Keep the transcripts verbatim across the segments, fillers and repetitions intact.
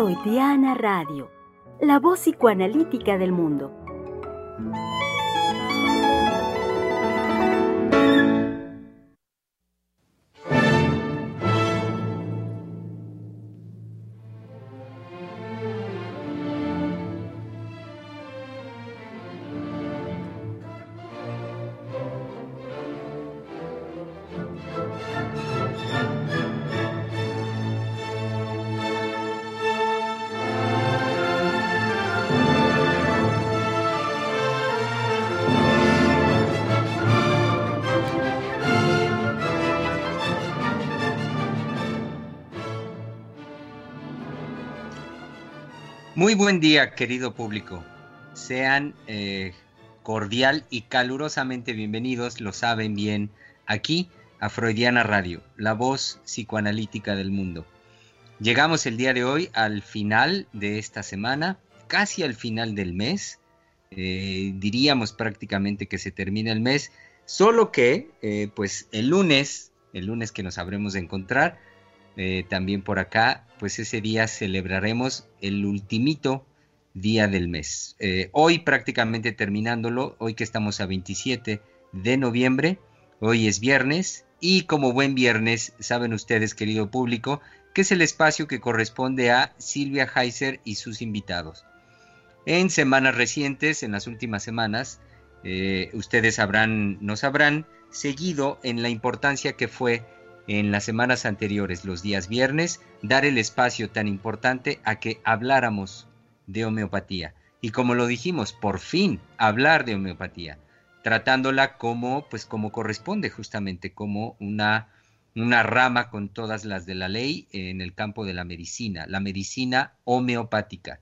Freudiana Radio, la voz psicoanalítica del mundo. Muy buen día, querido público. Sean eh, cordial y calurosamente bienvenidos, lo saben bien, aquí a Freudiana Radio, la voz psicoanalítica del mundo. Llegamos el día de hoy al final de esta semana, casi al final del mes. Eh, diríamos prácticamente que se termina el mes, solo que eh, pues el lunes, el lunes que nos habremos de encontrar, Eh, también por acá, pues ese día celebraremos el ultimito día del mes. Eh, hoy prácticamente terminándolo, hoy que estamos a veintisiete de noviembre, hoy es viernes y como buen viernes, saben ustedes, querido público, que es el espacio que corresponde a Silvia Heiser y sus invitados. En semanas recientes, en las últimas semanas, eh, ustedes sabrán, no sabrán, seguido en la importancia que fue en las semanas anteriores, los días viernes, dar el espacio tan importante a que habláramos de homeopatía. Y como lo dijimos, por fin hablar de homeopatía, tratándola como, pues como corresponde justamente, como una, una rama con todas las de la ley en el campo de la medicina, la medicina homeopática.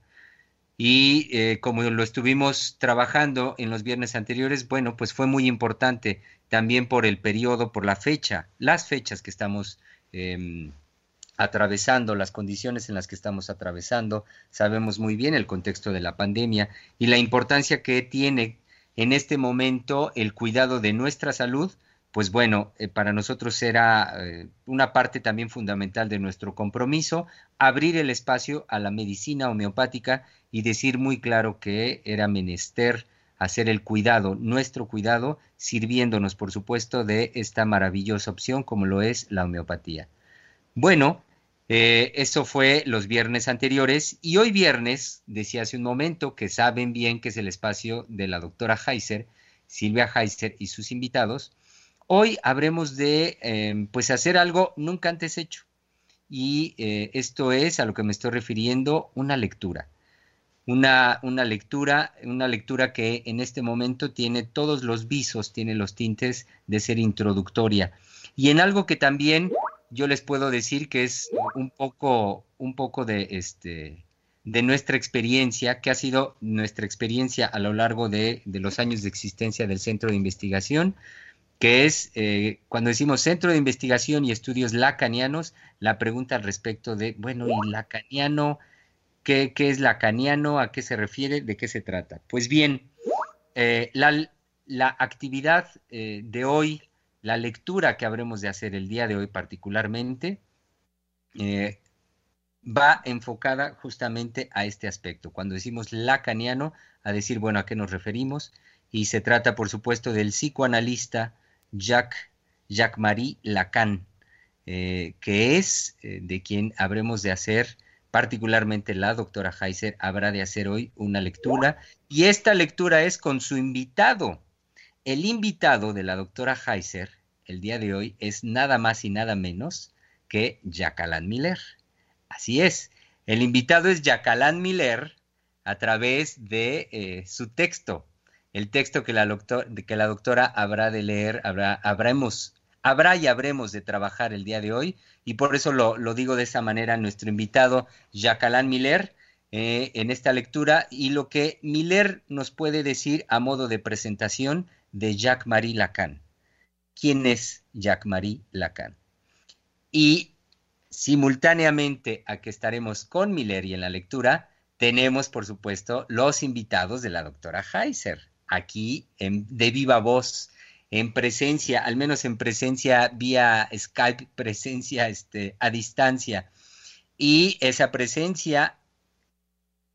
Y eh, como lo estuvimos trabajando en los viernes anteriores, bueno, pues fue muy importante también por el periodo, por la fecha, las fechas que estamos eh, atravesando, las condiciones en las que estamos atravesando. Sabemos muy bien el contexto de la pandemia y la importancia que tiene en este momento el cuidado de nuestra salud. Pues bueno, eh, para nosotros era eh, una parte también fundamental de nuestro compromiso, abrir el espacio a la medicina homeopática y decir muy claro que era menester hacer el cuidado, nuestro cuidado, sirviéndonos, por supuesto, de esta maravillosa opción como lo es la homeopatía. Bueno, eh, eso fue los viernes anteriores y hoy viernes, decía hace un momento, que saben bien que es el espacio de la doctora Heiser, Silvia Heiser y sus invitados. Hoy habremos de eh, pues hacer algo nunca antes hecho y eh, esto es a lo que me estoy refiriendo, una lectura. Una, una lectura, una lectura que en este momento tiene todos los visos, tiene los tintes de ser introductoria. Y en algo que también yo les puedo decir que es un poco, un poco de, este, de nuestra experiencia, que ha sido nuestra experiencia a lo largo de, de los años de existencia del Centro de Investigación, que es, eh, cuando decimos Centro de Investigación y Estudios Lacanianos, la pregunta al respecto de, bueno, ¿y lacaniano? ¿Qué, qué es lacaniano? ¿A qué se refiere? ¿De qué se trata? Pues bien, eh, la, la actividad eh, de hoy, la lectura que habremos de hacer el día de hoy particularmente, eh, va enfocada justamente a este aspecto. Cuando decimos lacaniano, a decir, bueno, ¿a qué nos referimos? Y se trata, por supuesto, del psicoanalista Jacques, Jacques-Marie Lacan, eh, que es eh, de quien habremos de hacer, particularmente la doctora Heiser, habrá de hacer hoy una lectura, y esta lectura es con su invitado. El invitado de la doctora Heiser, el día de hoy, es nada más y nada menos que Jacques-Alain Miller. Así es, el invitado es Jacques-Alain Miller a través de eh, su texto, el texto que la, doctor, que la doctora habrá de leer, habrá, habremos, habrá y habremos de trabajar el día de hoy, y por eso lo, lo digo de esa manera, nuestro invitado Jacques-Alain Miller, eh, en esta lectura, y lo que Miller nos puede decir a modo de presentación de Jacques-Marie Lacan. ¿Quién es Jacques-Marie Lacan? Y simultáneamente a que estaremos con Miller y en la lectura, tenemos, por supuesto, los invitados de la doctora Heiser, aquí en, de viva voz, en presencia, al menos en presencia vía Skype, presencia este, a distancia. Y esa presencia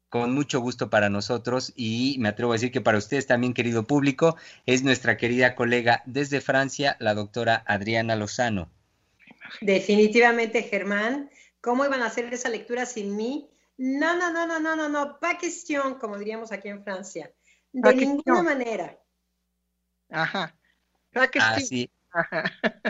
Con mucho gusto para nosotros y me atrevo a decir que para ustedes también, querido público, es nuestra querida colega desde Francia, la doctora Adriana Lozano. Definitivamente, Germán. ¿Cómo iban a hacer esa lectura sin mí? No, no, no, no, no, no, no, pas question, como diríamos aquí en Francia. De ninguna manera. Ajá. Pas question. Así, Ajá.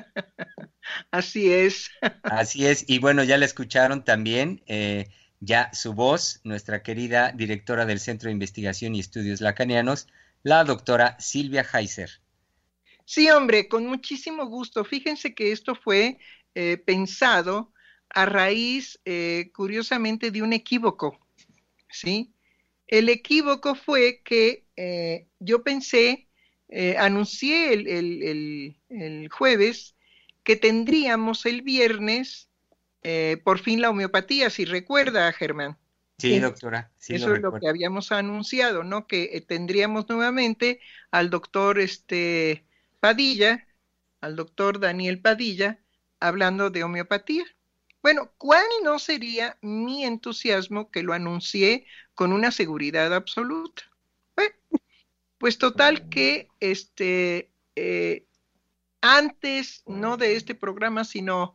Así es. así es. Y bueno, ya la escucharon también. Eh, ya su voz, nuestra querida directora del Centro de Investigación y Estudios Lacanianos, la doctora Silvia Heiser. Sí, hombre, con muchísimo gusto. Fíjense que esto fue eh, pensado a raíz, eh, curiosamente, de un equívoco, ¿sí? El equívoco fue que eh, yo pensé, eh, anuncié el, el, el, el jueves que tendríamos el viernes eh, por fin la homeopatía, si recuerda, Germán. Sí, sí, doctora. Sí, eso lo es lo que habíamos anunciado, ¿no? Que eh, tendríamos nuevamente al doctor este, Padilla, al doctor Daniel Padilla, hablando de homeopatía. Bueno, ¿cuál no sería mi entusiasmo que lo anuncié con una seguridad absoluta? Bueno, pues total que este, eh, antes, no de este programa, sino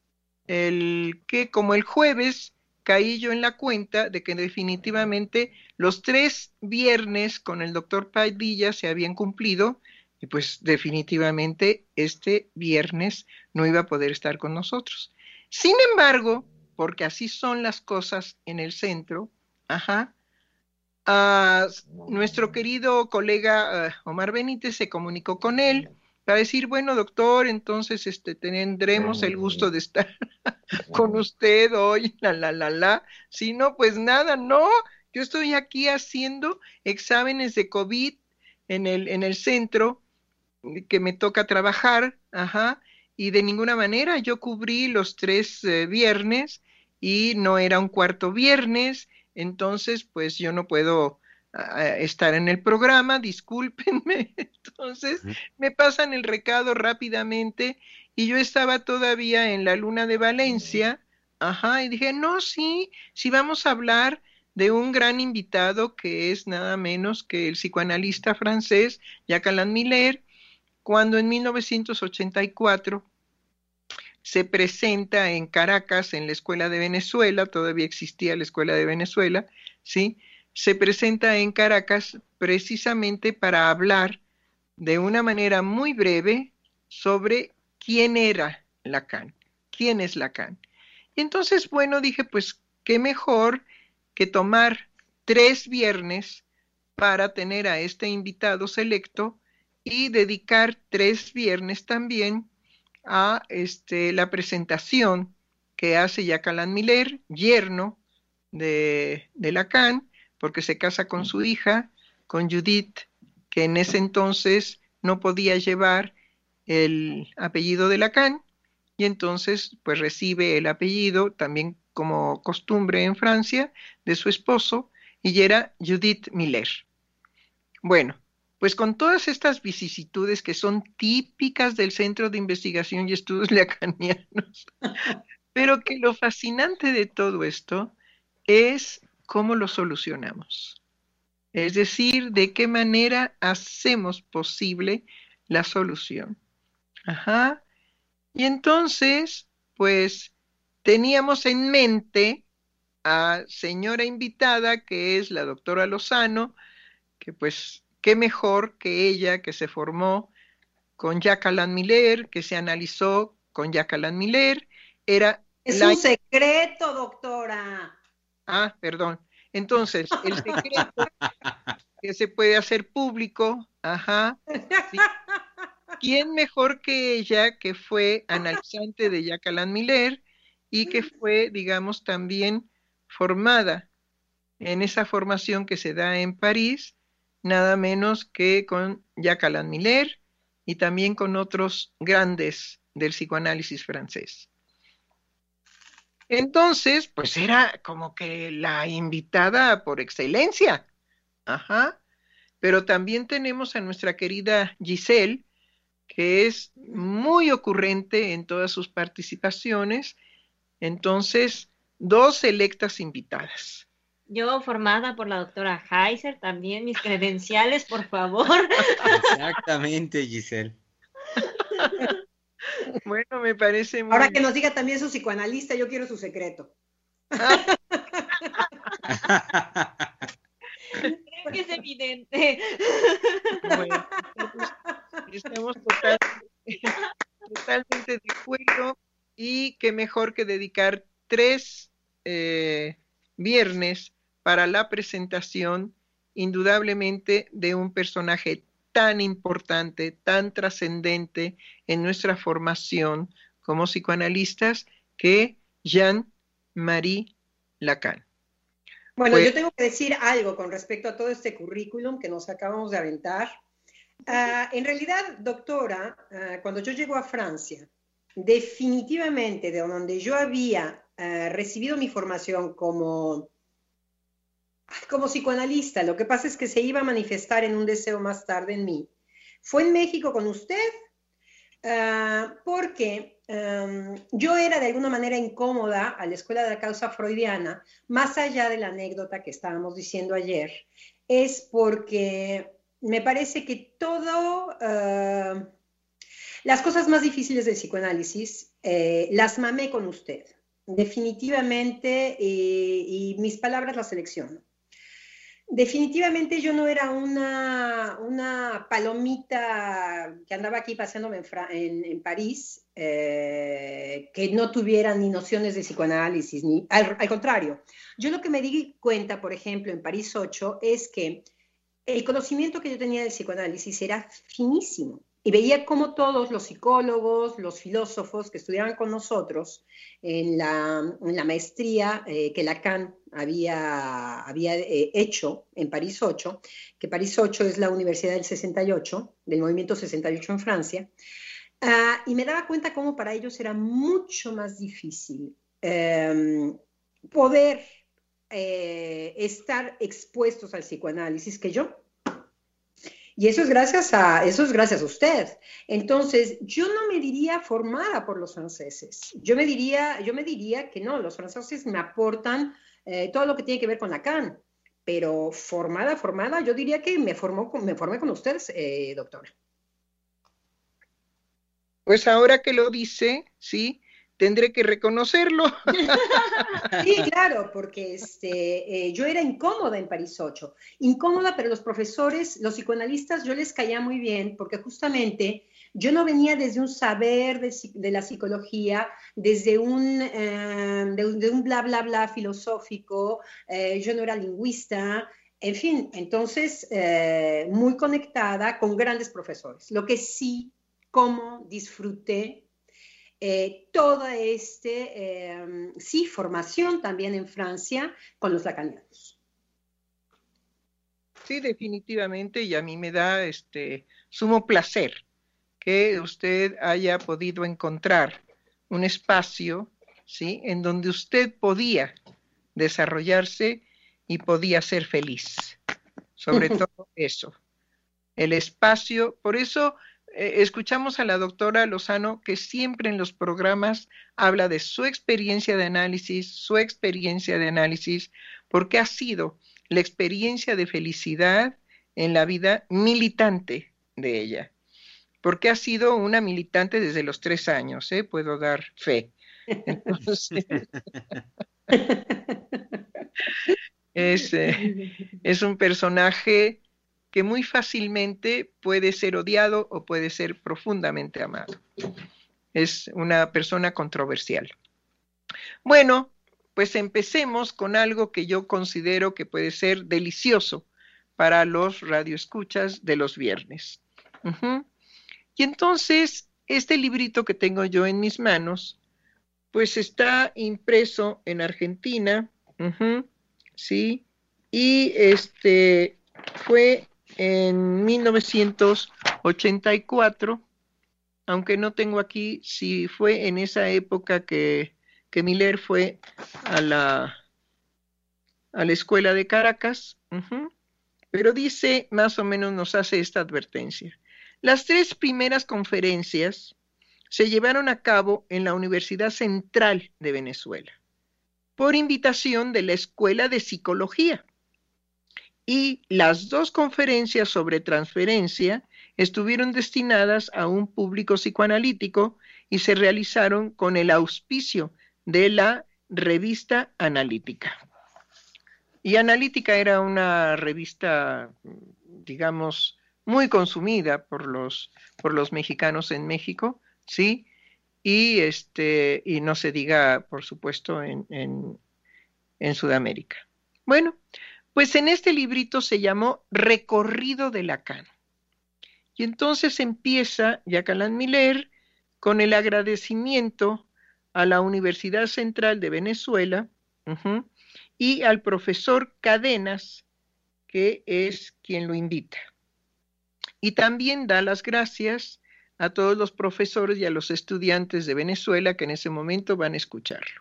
el que como el jueves caí yo en la cuenta de que definitivamente los tres viernes con el doctor Padilla se habían cumplido y pues definitivamente este viernes no iba a poder estar con nosotros. Sin embargo, porque así son las cosas en el centro, ajá, uh, nuestro querido colega uh, Omar Benítez se comunicó con él para decir, bueno, doctor, entonces este, tendremos el gusto de estar con usted hoy, la, la, la, la. Si no, pues nada, no. Yo estoy aquí haciendo exámenes de COVID en el, en el centro que me toca trabajar, ajá, y de ninguna manera yo cubrí los tres eh, viernes y no era un cuarto viernes, entonces pues yo no puedo uh, estar en el programa, discúlpenme. Entonces me pasan el recado rápidamente y yo estaba todavía en la luna de Valencia, ajá, y dije, no, sí, sí vamos a hablar de un gran invitado que es nada menos que el psicoanalista francés Jacques Alain Miller, cuando en mil novecientos ochenta y cuatro se presenta en Caracas, en la Escuela de Venezuela, todavía existía la Escuela de Venezuela, ¿sí? Se presenta en Caracas precisamente para hablar de una manera muy breve sobre quién era Lacan, quién es Lacan. Y entonces, bueno, dije, pues, qué mejor que tomar tres viernes para tener a este invitado selecto y dedicar tres viernes también a este, la presentación que hace Jacques Alain Miller, yerno de, de Lacan, porque se casa con su hija, con Judith, que en ese entonces no podía llevar el apellido de Lacan, y entonces pues recibe el apellido, también como costumbre en Francia, de su esposo, y era Judith Miller. Bueno, pues con todas estas vicisitudes que son típicas del Centro de Investigación y Estudios Lacanianos, pero que lo fascinante de todo esto es cómo lo solucionamos. Es decir, de qué manera hacemos posible la solución. Ajá. Y entonces, pues, teníamos en mente a señora invitada, que es la doctora Lozano, que pues qué mejor que ella, que se formó con Jacques Alain Miller, que se analizó con Jacques Alain Miller, era... Es la... un secreto, doctora. Ah, perdón. Entonces, el secreto que se puede hacer público, ajá. ¿Sí? ¿Quién mejor que ella, que fue analizante de Jacques Alain Miller y que fue, digamos, también formada en esa formación que se da en París, nada menos que con Jacques Alain Miller y también con otros grandes del psicoanálisis francés. Entonces, pues era como que la invitada por excelencia. Ajá. Pero también tenemos a nuestra querida Giselle, que es muy ocurrente en todas sus participaciones. Entonces, dos selectas invitadas. Yo formada por la doctora Heiser, también mis credenciales, por favor. Exactamente, Giselle. Bueno, me parece muy Ahora bien. que nos diga también su psicoanalista, yo quiero su secreto. Creo que es evidente. Bueno, estamos totalmente, totalmente de acuerdo, y qué mejor que dedicar tres eh, viernes para la presentación, indudablemente, de un personaje tan importante, tan trascendente en nuestra formación como psicoanalistas, que Jean-Marie Lacan. Bueno, Pues, yo tengo que decir algo con respecto a todo este currículum que nos acabamos de aventar. Uh, en realidad, doctora, uh, cuando yo llego a Francia, definitivamente de donde yo había uh, recibido mi formación como, como psicoanalista, lo que pasa es que se iba a manifestar en un deseo más tarde en mí, fue en México con usted, uh, porque um, yo era de alguna manera incómoda a la escuela de la causa freudiana, más allá de la anécdota que estábamos diciendo ayer, es porque me parece que todo, uh, las cosas más difíciles del psicoanálisis, eh, las mamé con usted, definitivamente, eh, y mis palabras las selecciono. Definitivamente yo no era una, una palomita que andaba aquí paseándome en, en, en París, eh, que no tuviera ni nociones de psicoanálisis, ni al, al contrario. Yo lo que me di cuenta, por ejemplo, en París ocho, es que el conocimiento que yo tenía del psicoanálisis era finísimo. Y veía cómo todos los psicólogos, los filósofos que estudiaban con nosotros en la, en la maestría eh, que Lacan había, había eh, hecho en París ocho, que París ocho es la universidad del sesenta y ocho, del movimiento sesenta y ocho en Francia, uh, y me daba cuenta cómo para ellos era mucho más difícil eh, poder eh, estar expuestos al psicoanálisis que yo. Y eso es gracias a, eso es gracias a usted. Entonces, yo no me diría formada por los franceses. Yo me diría, yo me diría que no, los franceses me aportan eh, todo lo que tiene que ver con Lacan. Pero formada, formada, yo diría que me, formó, me formé con ustedes, eh, doctora. Pues ahora que lo dice, sí, tendré que reconocerlo. Sí, claro, porque este, eh, yo era incómoda en París ocho. Incómoda, pero los profesores, los psicoanalistas, yo les caía muy bien, porque justamente yo no venía desde un saber de, de la psicología, desde un, eh, de, de un bla, bla, bla filosófico, eh, yo no era lingüista, en fin, entonces eh, muy conectada con grandes profesores. Lo que sí, como disfruté Eh, toda esta, eh, sí, formación también en Francia con los lacanianos. Sí, definitivamente, y a mí me da este sumo placer que usted haya podido encontrar un espacio, ¿sí?, en donde usted podía desarrollarse y podía ser feliz. Sobre todo eso, el espacio. Por eso eh, escuchamos a la doctora Lozano, que siempre en los programas habla de su experiencia de análisis, su experiencia de análisis, porque ha sido la experiencia de felicidad en la vida militante de ella. Porque ha sido una militante desde los tres años, ¿eh? Puedo dar fe. Entonces, es, eh, es un personaje que muy fácilmente puede ser odiado o puede ser profundamente amado. Es una persona controversial. Bueno, pues empecemos con algo que yo considero que puede ser delicioso para los radioescuchas de los viernes. Uh-huh. Y entonces, este librito que tengo yo en mis manos, pues está impreso en Argentina, uh-huh, ¿sí? Y este fue en mil novecientos ochenta y cuatro, aunque no tengo aquí si fue en esa época que, que Miller fue a la, a la escuela de Caracas, uh-huh, pero dice, más o menos nos hace esta advertencia. Las tres primeras conferencias se llevaron a cabo en la Universidad Central de Venezuela. por invitación de la Escuela de Psicología. Y las dos conferencias sobre transferencia estuvieron destinadas a un público psicoanalítico y se realizaron con el auspicio de la revista Analítica. Y Analítica era una revista, digamos, muy consumida por los, por los mexicanos en México, ¿sí? Y, este, y no se diga, por supuesto, en, en, en Sudamérica. Bueno, pues en este librito se llamó Recorrido de Lacan. Y entonces empieza Jacques Alain Miller con el agradecimiento a la Universidad Central de Venezuela uh-huh, y al profesor Cadenas, que es quien lo invita. Y también da las gracias a todos los profesores y a los estudiantes de Venezuela que en ese momento van a escucharlo.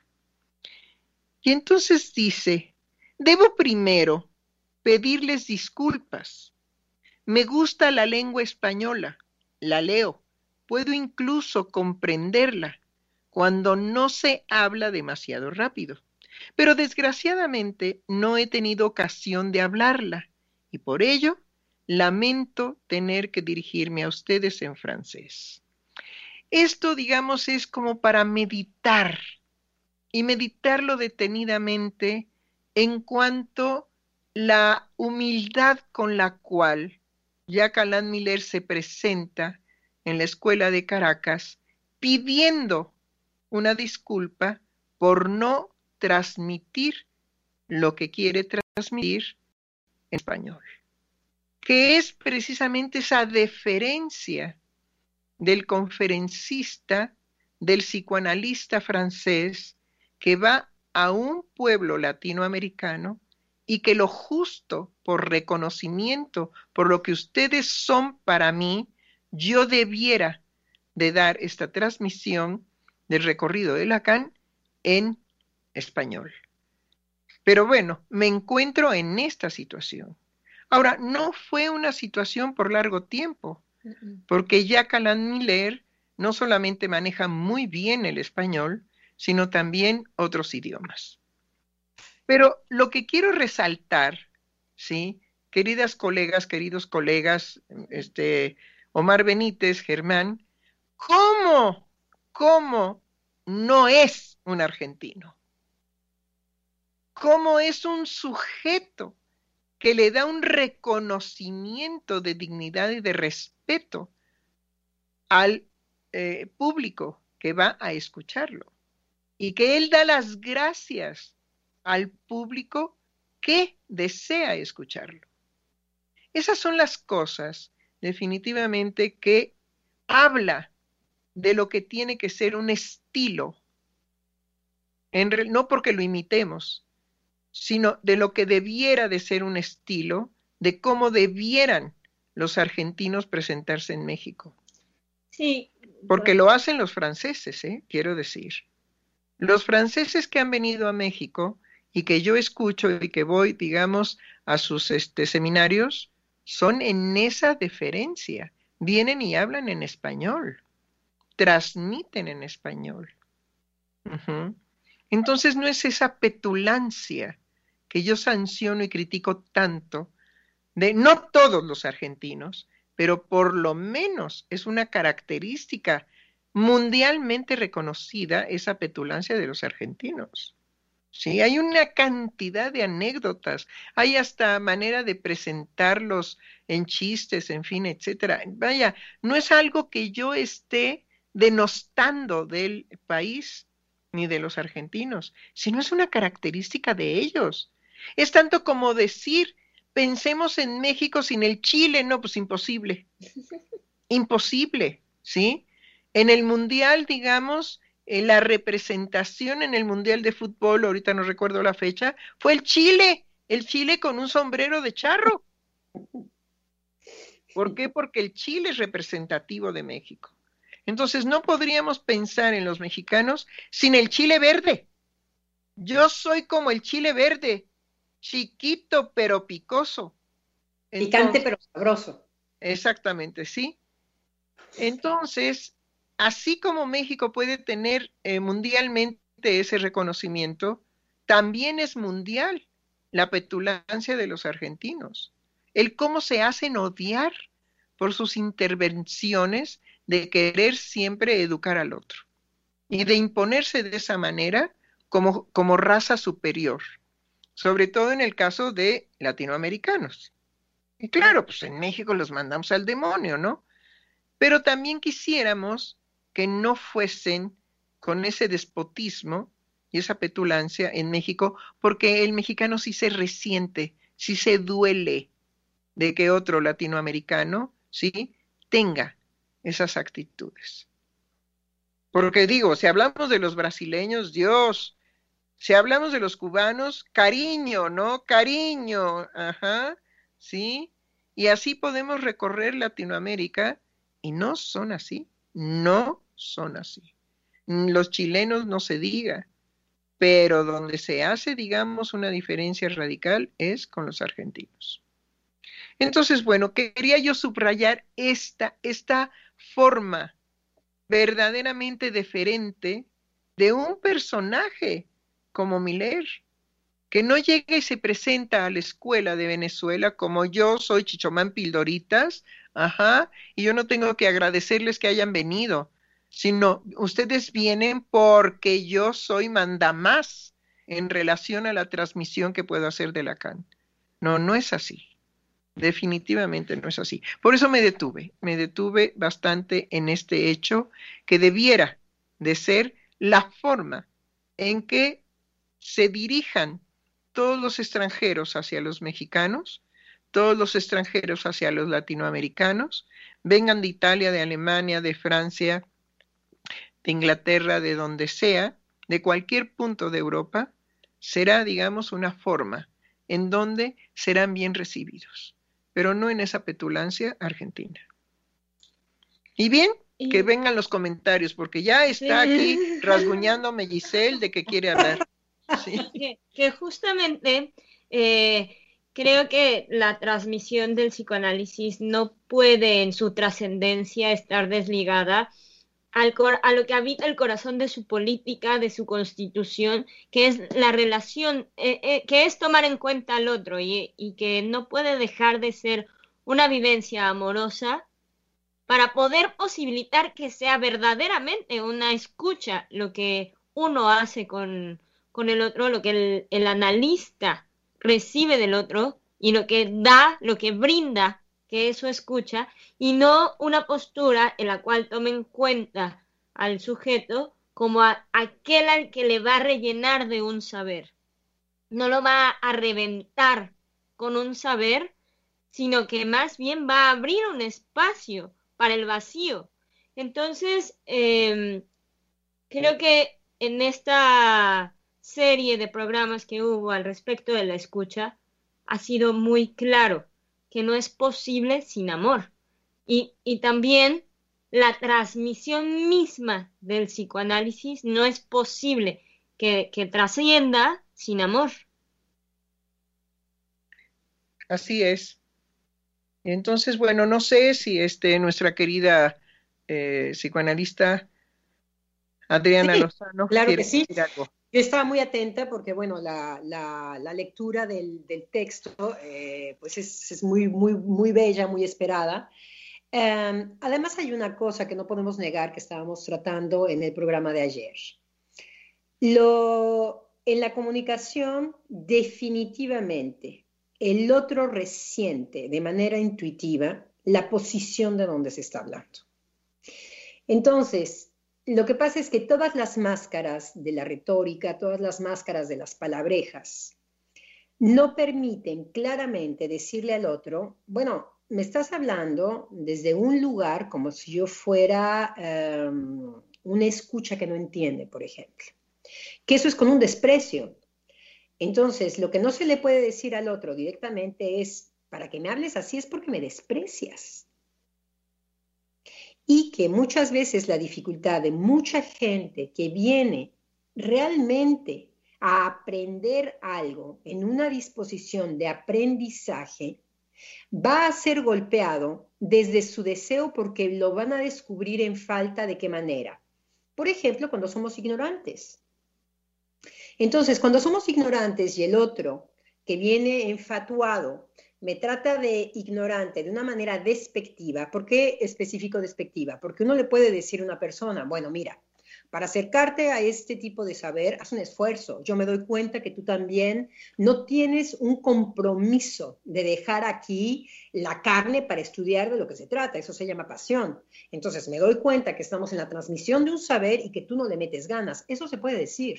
Y entonces dice, debo primero pedirles disculpas. Me gusta la lengua española, la leo, puedo incluso comprenderla cuando no se habla demasiado rápido. Pero desgraciadamente no he tenido ocasión de hablarla y por ello lamento tener que dirigirme a ustedes en francés. Esto, digamos, es como para meditar y meditarlo detenidamente en cuanto la humildad con la cual Jacques Alain Miller se presenta en la escuela de Caracas pidiendo una disculpa por no transmitir lo que quiere transmitir en español, que es precisamente esa deferencia del conferencista, del psicoanalista francés que va a un pueblo latinoamericano y que lo justo por reconocimiento, por lo que ustedes son para mí, yo debiera de dar esta transmisión del recorrido de Lacan en español. Pero bueno, me encuentro en esta situación. Ahora, no fue una situación por largo tiempo, porque Jacques Alain Miller no solamente maneja muy bien el español, sino también otros idiomas. Pero lo que quiero resaltar, ¿sí? Queridas colegas, queridos colegas, este, Omar Benítez, Germán, ¿cómo, cómo no es un argentino? ¿Cómo es un sujeto que le da un reconocimiento de dignidad y de respeto al eh, público que va a escucharlo? Y que él da las gracias al público que desea escucharlo. Esas son las cosas, definitivamente, que habla de lo que tiene que ser un estilo, en, no porque lo imitemos, sino de lo que debiera de ser un estilo, de cómo debieran los argentinos presentarse en México. Sí. Porque lo hacen los franceses, ¿eh? Quiero decir. Los franceses que han venido a México y que yo escucho y que voy, digamos, a sus este, seminarios, son en esa deferencia. Vienen y hablan en español, transmiten en español. Uh-huh. Entonces no es esa petulancia que yo sanciono y critico tanto, de no todos los argentinos, pero por lo menos es una característica mundialmente reconocida esa petulancia de los argentinos. Sí, hay una cantidad de anécdotas, hay hasta manera de presentarlos en chistes, en fin, etcétera. Vaya, no es algo que yo esté denostando del país ni de los argentinos, sino es una característica de ellos. Es tanto como decir, pensemos en México sin el Chile, no, pues imposible, imposible, ¿sí? En el Mundial, digamos, eh, la representación en el Mundial de Fútbol, ahorita no recuerdo la fecha, fue el Chile, el Chile con un sombrero de charro. ¿Por qué? Porque el Chile es representativo de México. Entonces no podríamos pensar en los mexicanos sin el chile verde. Yo soy como el chile verde, chiquito pero picoso. Entonces, picante pero sabroso. Exactamente, sí. Entonces, así como México puede tener eh, mundialmente ese reconocimiento, también es mundial la petulancia de los argentinos, el cómo se hacen odiar por sus intervenciones de querer siempre educar al otro y de imponerse de esa manera como, como raza superior, sobre todo en el caso de latinoamericanos. Y claro, pues en México los mandamos al demonio, ¿no? Pero también quisiéramos que no fuesen con ese despotismo y esa petulancia en México, porque el mexicano sí se resiente, sí se duele de que otro latinoamericano, ¿sí?, tenga esas actitudes. Porque digo, si hablamos de los brasileños, Dios, si hablamos de los cubanos, cariño, ¿no? Cariño, ajá, ¿sí? Y así podemos recorrer Latinoamérica y no son así, no son así. Los chilenos no se diga, pero donde se hace, digamos, una diferencia radical es con los argentinos. Entonces, bueno, quería yo subrayar esta, esta forma verdaderamente deferente de un personaje como Miller, que no llega y se presenta a la escuela de Venezuela como yo soy Chichomán Pildoritas, ajá, y yo no tengo que agradecerles que hayan venido, sino ustedes vienen porque yo soy mandamás en relación a la transmisión que puedo hacer de Lacan. No, no es así. Definitivamente no es así. Por eso me detuve, me detuve bastante en este hecho que debiera de ser la forma en que se dirijan todos los extranjeros hacia los mexicanos, todos los extranjeros hacia los latinoamericanos, vengan de Italia, de Alemania, de Francia, de Inglaterra, de donde sea, de cualquier punto de Europa, será, digamos, una forma en donde serán bien recibidos, pero no en esa petulancia argentina. Y bien, y... que vengan los comentarios, porque ya está sí. aquí rasguñándome Giselle de que quiere hablar. Sí. Que, que justamente eh, creo que la transmisión del psicoanálisis no puede en su trascendencia estar desligada al cor a lo que habita el corazón de su política, de su constitución, que es la relación, eh, eh, que es tomar en cuenta al otro y, y que no puede dejar de ser una vivencia amorosa para poder posibilitar que sea verdaderamente una escucha lo que uno hace con, con el otro, lo que el, el analista recibe del otro y lo que da, lo que brinda, que eso escucha, y no una postura en la cual tome en cuenta al sujeto como a aquel al que le va a rellenar de un saber. No lo va a reventar con un saber, sino que más bien va a abrir un espacio para el vacío. Entonces, eh, creo que en esta serie de programas que hubo al respecto de la escucha, ha sido muy claro que no es posible sin amor. Y, y también la transmisión misma del psicoanálisis no es posible que, que trascienda sin amor. Así es. Entonces, bueno, no sé si este, nuestra querida eh, psicoanalista Adriana sí, Lozano claro quiere que sí. decir algo. Yo estaba muy atenta porque, bueno, la, la, la lectura del, del texto eh, pues es, es muy, muy, muy bella, muy esperada. Eh, además hay una cosa que no podemos negar que estábamos tratando en el programa de ayer. Lo, en la comunicación, definitivamente, el otro resiente de manera intuitiva la posición de donde se está hablando. Entonces, lo que pasa es que todas las máscaras de la retórica, todas las máscaras de las palabrejas, no permiten claramente decirle al otro, bueno, me estás hablando desde un lugar como si yo fuera um, una escucha que no entiende, por ejemplo. Que eso es con un desprecio. Entonces, lo que no se le puede decir al otro directamente es, para que me hables así es porque me desprecias. Y que muchas veces la dificultad de mucha gente que viene realmente a aprender algo en una disposición de aprendizaje, va a ser golpeado desde su deseo porque lo van a descubrir en falta de qué manera. Por ejemplo, cuando somos ignorantes. Entonces, cuando somos ignorantes y el otro que viene enfatuado me trata de ignorante de una manera despectiva, ¿por qué específico despectiva? Porque uno le puede decir a una persona, bueno, mira, para acercarte a este tipo de saber, haz un esfuerzo. Yo me doy cuenta que tú también no tienes un compromiso de dejar aquí la carne para estudiar de lo que se trata. Eso se llama pasión. Entonces me doy cuenta que estamos en la transmisión de un saber y que tú no le metes ganas. Eso se puede decir.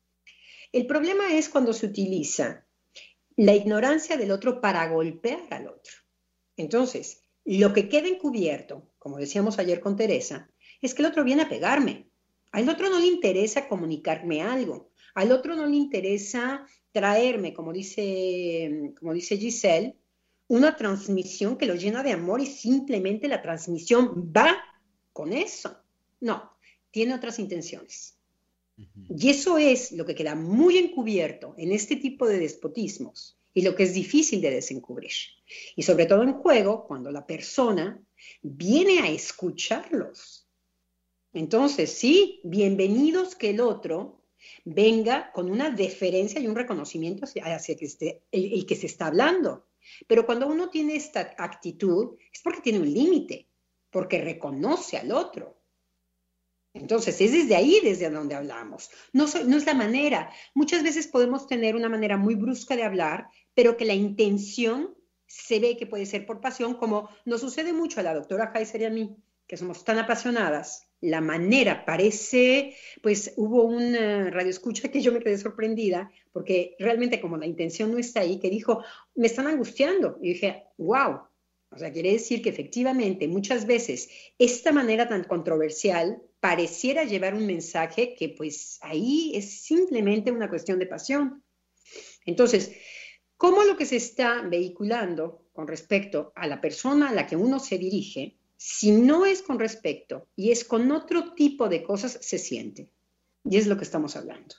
El problema es cuando se utiliza la ignorancia del otro para golpear al otro. Entonces, lo que queda encubierto, como decíamos ayer con Teresa, es que el otro viene a pegarme. Al otro no le interesa comunicarme algo. Al otro no le interesa traerme, como dice, como dice Giselle, una transmisión que lo llena de amor y simplemente la transmisión va con eso. No, tiene otras intenciones. Uh-huh. Y eso es lo que queda muy encubierto en este tipo de despotismos y lo que es difícil de desencubrir. Y sobre todo en juego, cuando la persona viene a escucharlos. Entonces, sí, bienvenidos que el otro venga con una deferencia y un reconocimiento hacia, hacia que esté, el, el que se está hablando. Pero cuando uno tiene esta actitud, es porque tiene un límite, porque reconoce al otro. Entonces, es desde ahí desde donde hablamos. No, so, no es la manera. Muchas veces podemos tener una manera muy brusca de hablar, pero que la intención se ve que puede ser por pasión, como nos sucede mucho a la doctora Heiser y a mí, que somos tan apasionadas. La manera parece, pues hubo una radioescucha que yo me quedé sorprendida, porque realmente como la intención no está ahí, que dijo, me están angustiando. Y dije, wow, o sea, quiere decir que efectivamente muchas veces esta manera tan controversial pareciera llevar un mensaje que pues ahí es simplemente una cuestión de pasión. Entonces, ¿cómo lo que se está vehiculando con respecto a la persona a la que uno se dirige, si no es con respecto y es con otro tipo de cosas, se siente? Y es lo que estamos hablando.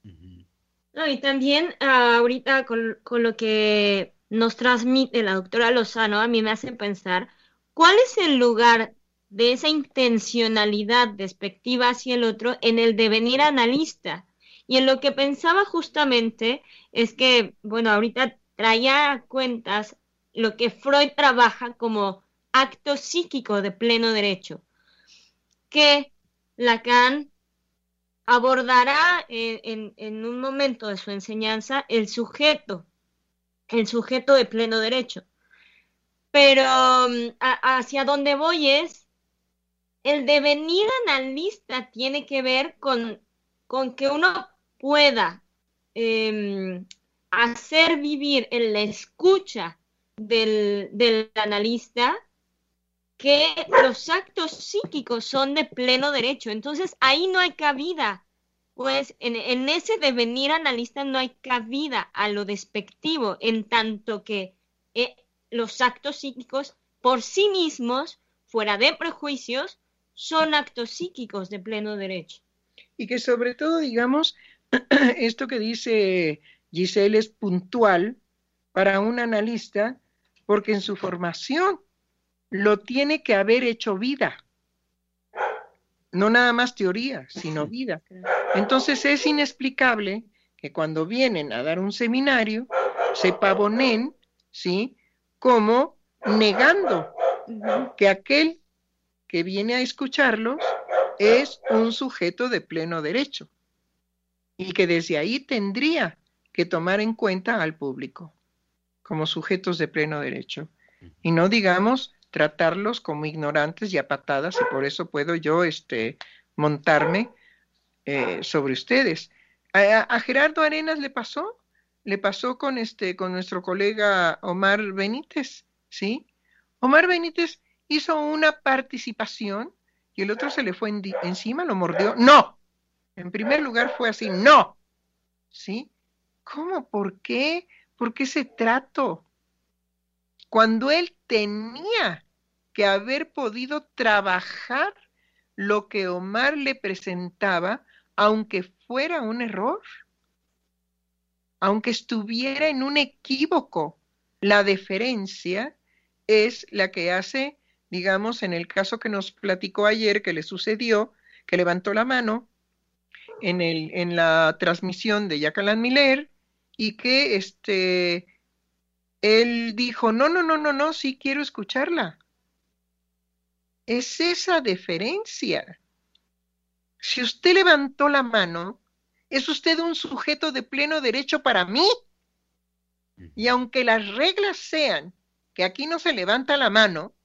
No, y también uh, ahorita con, con lo que nos transmite la doctora Lozano, a mí me hace pensar, ¿cuál es el lugar de esa intencionalidad despectiva hacia el otro en el devenir analista? Y en lo que pensaba justamente es que, bueno, ahorita traía a cuentas lo que Freud trabaja como acto psíquico de pleno derecho, que Lacan abordará en, en, en un momento de su enseñanza el sujeto, el sujeto de pleno derecho. Pero a, hacia donde voy es, el devenir analista tiene que ver con, con que uno pueda eh, hacer vivir en la escucha del, del analista que los actos psíquicos son de pleno derecho. Entonces ahí no hay cabida, pues en, en ese devenir analista no hay cabida a lo despectivo, en tanto que eh, los actos psíquicos por sí mismos, fuera de prejuicios, son actos psíquicos de pleno derecho. Y que sobre todo, digamos, esto que dice Giselle es puntual para un analista, porque en su formación lo tiene que haber hecho vida. No nada más teoría, sino vida. Entonces es inexplicable que cuando vienen a dar un seminario se pavonen, ¿sí?, como negando que aquel que viene a escucharlos es un sujeto de pleno derecho y que desde ahí tendría que tomar en cuenta al público como sujetos de pleno derecho y no, digamos, tratarlos como ignorantes y a patadas, y por eso puedo yo este, montarme eh, sobre ustedes. A, a Gerardo Arenas le pasó, le pasó con, este, con nuestro colega Omar Benítez, ¿sí? Omar Benítez hizo una participación y el otro se le fue en, encima, lo mordió. ¡No! En primer lugar fue así, ¡no! ¿Sí? ¿Cómo? ¿Por qué? ¿Por qué ese trato? Cuando él tenía que haber podido trabajar lo que Omar le presentaba, aunque fuera un error, aunque estuviera en un equívoco. La deferencia es la que hace, digamos, en el caso que nos platicó ayer, que le sucedió, que levantó la mano, en, el, en la transmisión de Jacques Miller y que este, él dijo, no, no, no, no, no, sí quiero escucharla. Es esa deferencia. Si usted levantó la mano, es usted un sujeto de pleno derecho para mí. Y aunque las reglas sean que aquí no se levanta la mano,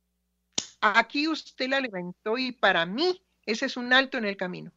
aquí usted la levantó y para mí ese es un alto en el camino.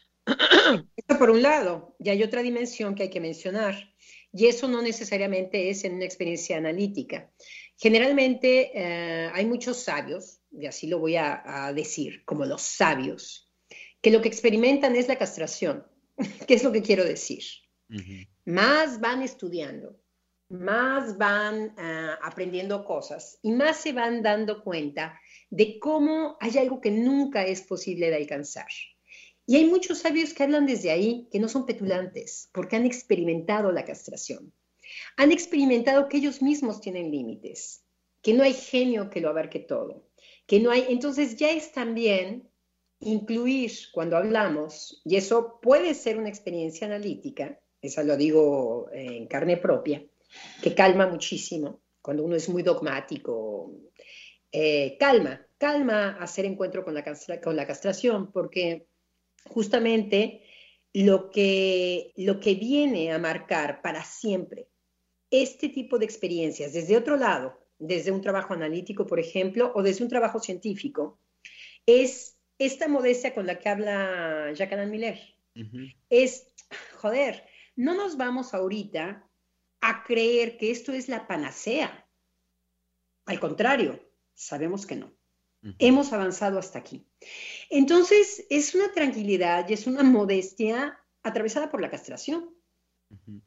Esto por un lado, y hay otra dimensión que hay que mencionar, y eso no necesariamente es en una experiencia analítica. Generalmente eh, hay muchos sabios, y así lo voy a, a decir, como los sabios, que lo que experimentan es la castración. ¿Qué es lo que quiero decir? Uh-huh. Más van estudiando, más van uh, aprendiendo cosas y más se van dando cuenta de cómo hay algo que nunca es posible de alcanzar. Y hay muchos sabios que hablan desde ahí, que no son petulantes, porque han experimentado la castración. Han experimentado que ellos mismos tienen límites, que no hay genio que lo abarque todo, que no hay... Entonces ya es también incluir cuando hablamos, y eso puede ser una experiencia analítica, eso lo digo en carne propia, que calma muchísimo, cuando uno es muy dogmático, eh, calma, calma hacer encuentro con la, castra, con la castración, porque justamente lo que, lo que viene a marcar para siempre este tipo de experiencias, desde otro lado, desde un trabajo analítico, por ejemplo, o desde un trabajo científico, es esta modestia con la que habla Jacques Miller. Uh-huh. Es, joder, no nos vamos ahorita a creer que esto es la panacea. Al contrario, sabemos que no. Uh-huh. Hemos avanzado hasta aquí. Entonces, es una tranquilidad y es una modestia atravesada por la castración. Uh-huh.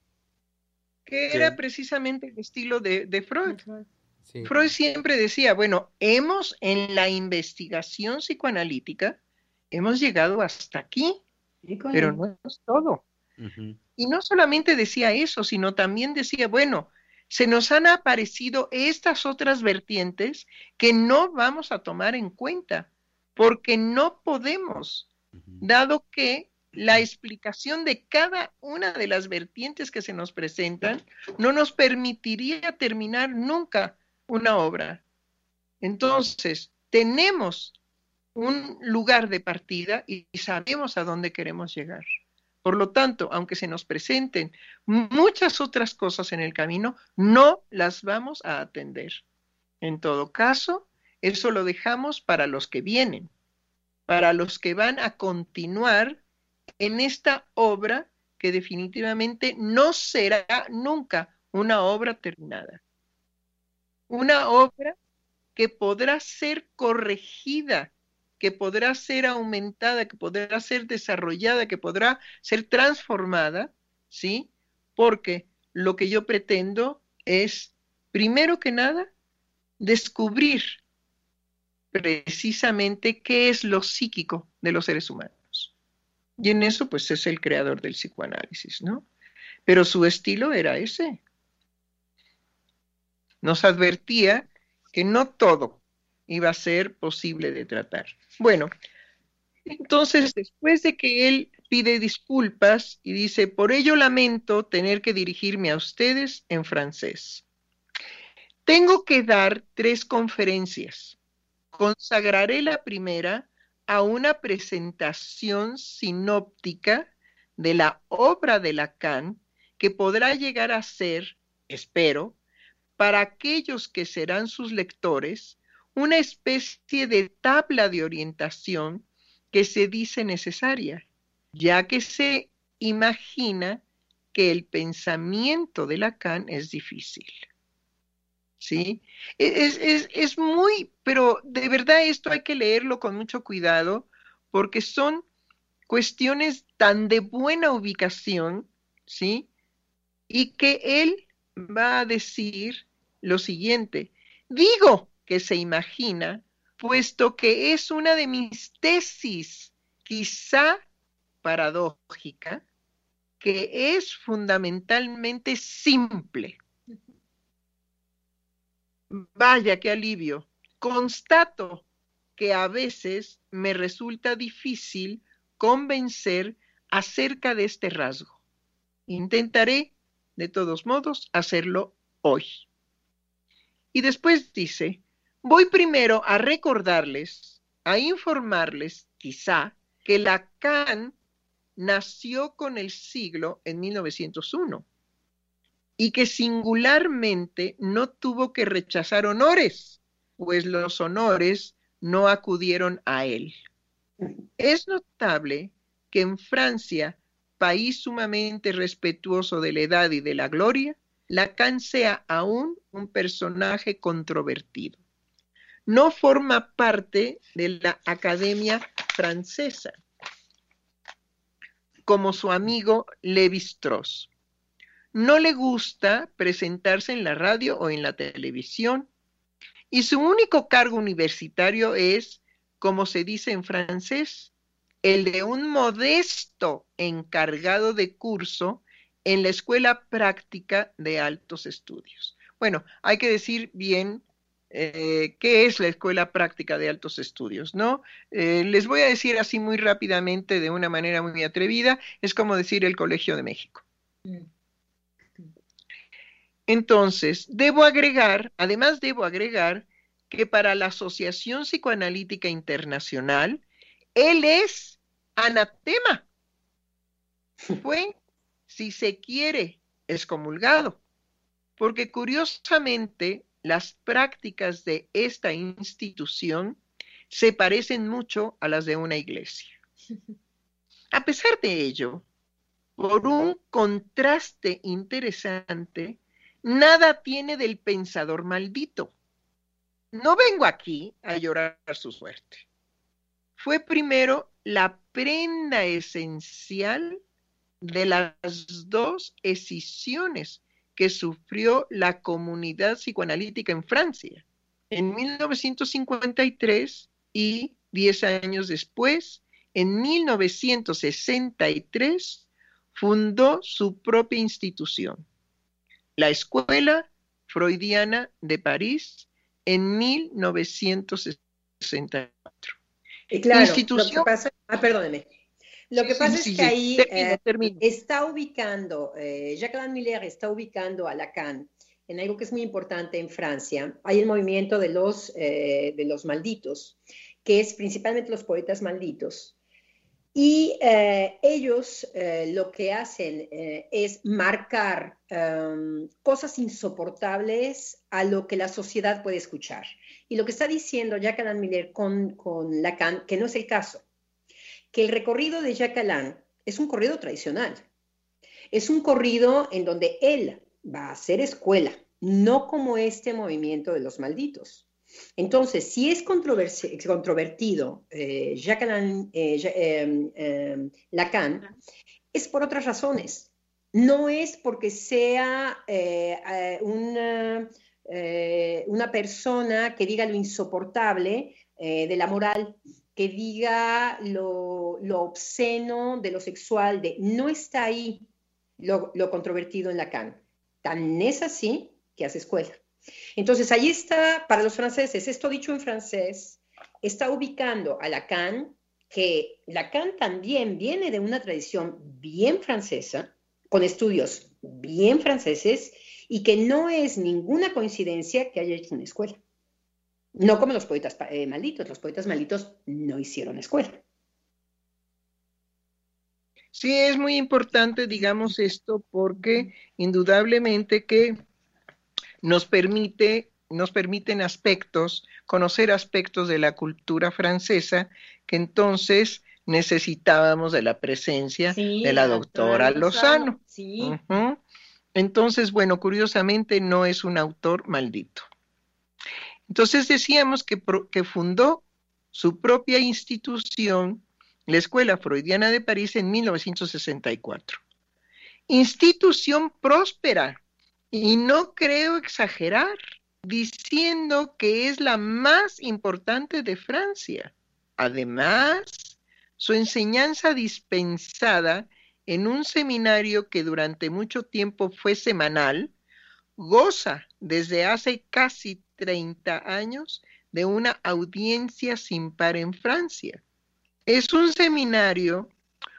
Que era sí. precisamente el estilo de, de Freud. Uh-huh. Sí. Freud siempre decía, bueno, hemos en la investigación psicoanalítica, hemos llegado hasta aquí, pero no es todo. Uh-huh. Y no solamente decía eso, sino también decía, bueno, se nos han aparecido estas otras vertientes que no vamos a tomar en cuenta, porque no podemos, uh-huh. dado que la explicación de cada una de las vertientes que se nos presentan no nos permitiría terminar nunca una obra. Entonces, tenemos un lugar de partida y sabemos a dónde queremos llegar. Por lo tanto, aunque se nos presenten muchas otras cosas en el camino, no las vamos a atender. En todo caso, eso lo dejamos para los que vienen, para los que van a continuar en esta obra que definitivamente no será nunca una obra terminada. Una obra que podrá ser corregida, que podrá ser aumentada, que podrá ser desarrollada, que podrá ser transformada, ¿sí? Porque lo que yo pretendo es, primero que nada, descubrir precisamente qué es lo psíquico de los seres humanos. Y en eso, pues, es el creador del psicoanálisis, ¿no? Pero su estilo era ese. Nos advertía que no todo iba a ser posible de tratar. Bueno, entonces después de que él pide disculpas y dice, por ello lamento tener que dirigirme a ustedes en francés. Tengo que dar tres conferencias. Consagraré la primera a una presentación sinóptica de la obra de Lacan que podrá llegar a ser, espero, para aquellos que serán sus lectores, una especie de tabla de orientación que se dice necesaria, ya que se imagina que el pensamiento de Lacan es difícil. ¿Sí? Es, es, es muy, pero de verdad esto hay que leerlo con mucho cuidado, porque son cuestiones tan de buena ubicación, ¿sí? Y que él va a decir lo siguiente, digo que se imagina, puesto que es una de mis tesis, quizá paradójica, que es fundamentalmente simple. Vaya, qué alivio. Constato que a veces me resulta difícil convencer acerca de este rasgo. Intentaré, de todos modos, hacerlo hoy. Y después dice, voy primero a recordarles, a informarles, quizá, que Lacan nació con el siglo en mil novecientos uno y que singularmente no tuvo que rechazar honores, pues los honores no acudieron a él. Es notable que en Francia, país sumamente respetuoso de la edad y de la gloria, Lacan sea aún un personaje controvertido. No forma parte de la Academia Francesa, como su amigo Lévi-Strauss. No le gusta presentarse en la radio o en la televisión, y su único cargo universitario es, como se dice en francés, el de un modesto encargado de curso en la Escuela Práctica de Altos Estudios. Bueno, hay que decir bien eh, qué es la Escuela Práctica de Altos Estudios, ¿no? Eh, les voy a decir así muy rápidamente, de una manera muy atrevida, es como decir el Colegio de México. Entonces, debo agregar, además debo agregar, que para la Asociación Psicoanalítica Internacional, él es anatema. Fue, si se quiere, excomulgado, porque curiosamente las prácticas de esta institución se parecen mucho a las de una iglesia. A pesar de ello, por un contraste interesante, nada tiene del pensador maldito. No vengo aquí a llorar su suerte. Fue primero la prenda esencial de las dos escisiones que sufrió la comunidad psicoanalítica en Francia en mil novecientos cincuenta y tres y diez años después, en mil novecientos sesenta y tres, fundó su propia institución, la Escuela Freudiana de París, en mil novecientos sesenta y cuatro. Y claro, institución... lo que pasa, ah, perdóneme. Lo que sí, pasa sí, es sí, que sí. ahí termino, eh, termino. está ubicando, eh, Jacques-Alain Miller está ubicando a Lacan en algo que es muy importante en Francia. Hay el movimiento de los, eh, de los malditos, que es principalmente los poetas malditos. Y eh, ellos eh, lo que hacen eh, es marcar um, cosas insoportables a lo que la sociedad puede escuchar. Y lo que está diciendo Jacques-Alain Miller con, con Lacan, que no es el caso, que el recorrido de Jacques-Alain es un corrido tradicional. Es un corrido en donde él va a hacer escuela, no como este movimiento de los malditos. Entonces, si es controvertido eh, Jacques-Alain eh, eh, eh, Lacan, es por otras razones. No es porque sea eh, eh, una, eh, una persona que diga lo insoportable eh, de la moral, que diga lo, lo obsceno de lo sexual, de, no está ahí lo, lo controvertido en Lacan. Tan es así que hace escuela. Entonces, ahí está, para los franceses, esto dicho en francés, está ubicando a Lacan, que Lacan también viene de una tradición bien francesa, con estudios bien franceses, y que no es ninguna coincidencia que haya hecho una escuela. No como los poetas eh, malditos, los poetas malditos no hicieron escuela. Sí, es muy importante, digamos, esto, porque indudablemente que nos permite, nos permiten aspectos, conocer aspectos de la cultura francesa, que entonces necesitábamos de la presencia sí, de la doctora Lozano. Lozano. Sí. Uh-huh. Entonces, bueno, curiosamente no es un autor maldito. Entonces decíamos que, que fundó su propia institución, la Escuela Freudiana de París, en mil novecientos sesenta y cuatro. Institución próspera, y no creo exagerar, diciendo que es la más importante de Francia. Además, su enseñanza dispensada en un seminario que durante mucho tiempo fue semanal, goza desde hace casi treinta años de una audiencia sin par en Francia. Es un seminario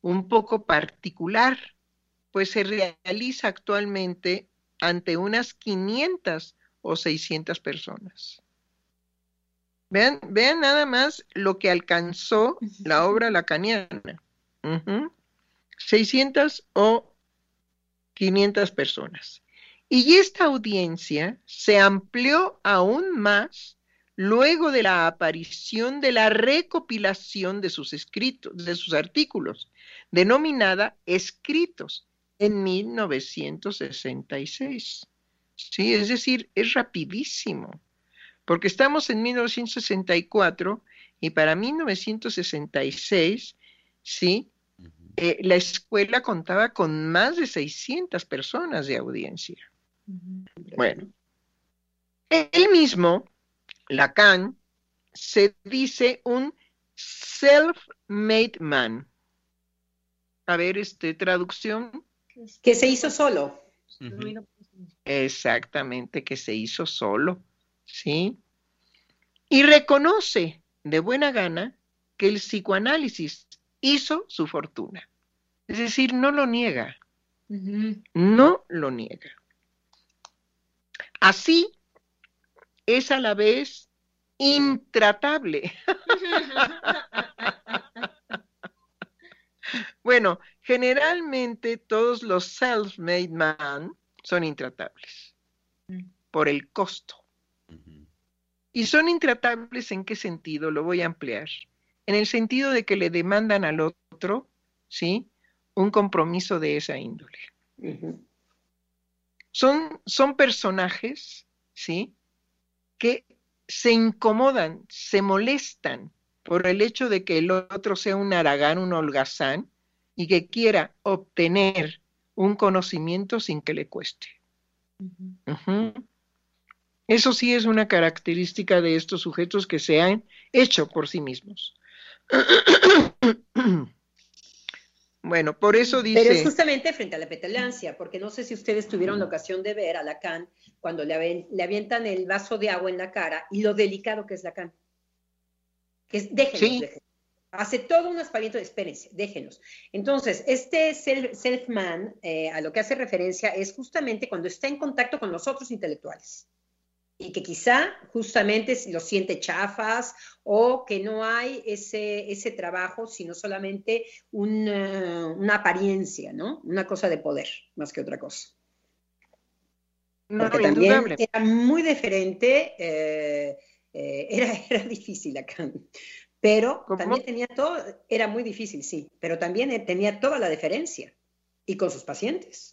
un poco particular, pues se realiza actualmente ante unas quinientas o seiscientas personas. Vean, vean nada más lo que alcanzó la obra lacaniana. Uh-huh. seiscientas o quinientas personas. Y esta audiencia se amplió aún más luego de la aparición de la recopilación de sus escritos, de sus artículos, denominada Escritos, en mil novecientos sesenta y seis. Sí, es decir, es rapidísimo, porque estamos en mil novecientos sesenta y cuatro y para mil novecientos sesenta y seis, sí, eh, la escuela contaba con más de seiscientas personas de audiencia. Bueno, él mismo, Lacan, se dice un self-made man. A ver, este, traducción. Que se hizo solo. Ujú. Exactamente, que se hizo solo, ¿sí? Y reconoce de buena gana que el psicoanálisis hizo su fortuna. Es decir, no lo niega, Ujú. no lo niega. Así es a la vez intratable. Bueno, generalmente todos los self-made man son intratables por el costo. Ujú. ¿Y son intratables en qué sentido? Lo voy a ampliar. En el sentido de que le demandan al otro, ¿sí?, un compromiso de esa índole. Uh-huh. Son, son personajes, ¿sí?, que se incomodan, se molestan por el hecho de que el otro sea un haragán, un holgazán, y que quiera obtener un conocimiento sin que le cueste. Ujú. Uh-huh. Eso sí es una característica de estos sujetos que se han hecho por sí mismos. Bueno, por eso dice... Pero es justamente frente a la petulancia, porque no sé si ustedes tuvieron la ocasión de ver a Lacan cuando le, aven, le avientan el vaso de agua en la cara y lo delicado que es Lacan. Que es, déjenos, Sí. déjenos. Hace todo un aspaviento de espérense, déjenos. Entonces, este self, self-man, eh, a lo que hace referencia es justamente cuando está en contacto con los otros intelectuales. Y que quizá justamente lo siente chafas o que no hay ese, ese trabajo, sino solamente una, una apariencia, ¿no? Una cosa de poder, más que otra cosa. Porque No, también indudable. era muy diferente, eh, eh, era, era difícil acá. Pero ¿Cómo? también tenía todo, era muy difícil, sí, pero también tenía toda la deferencia y con sus pacientes.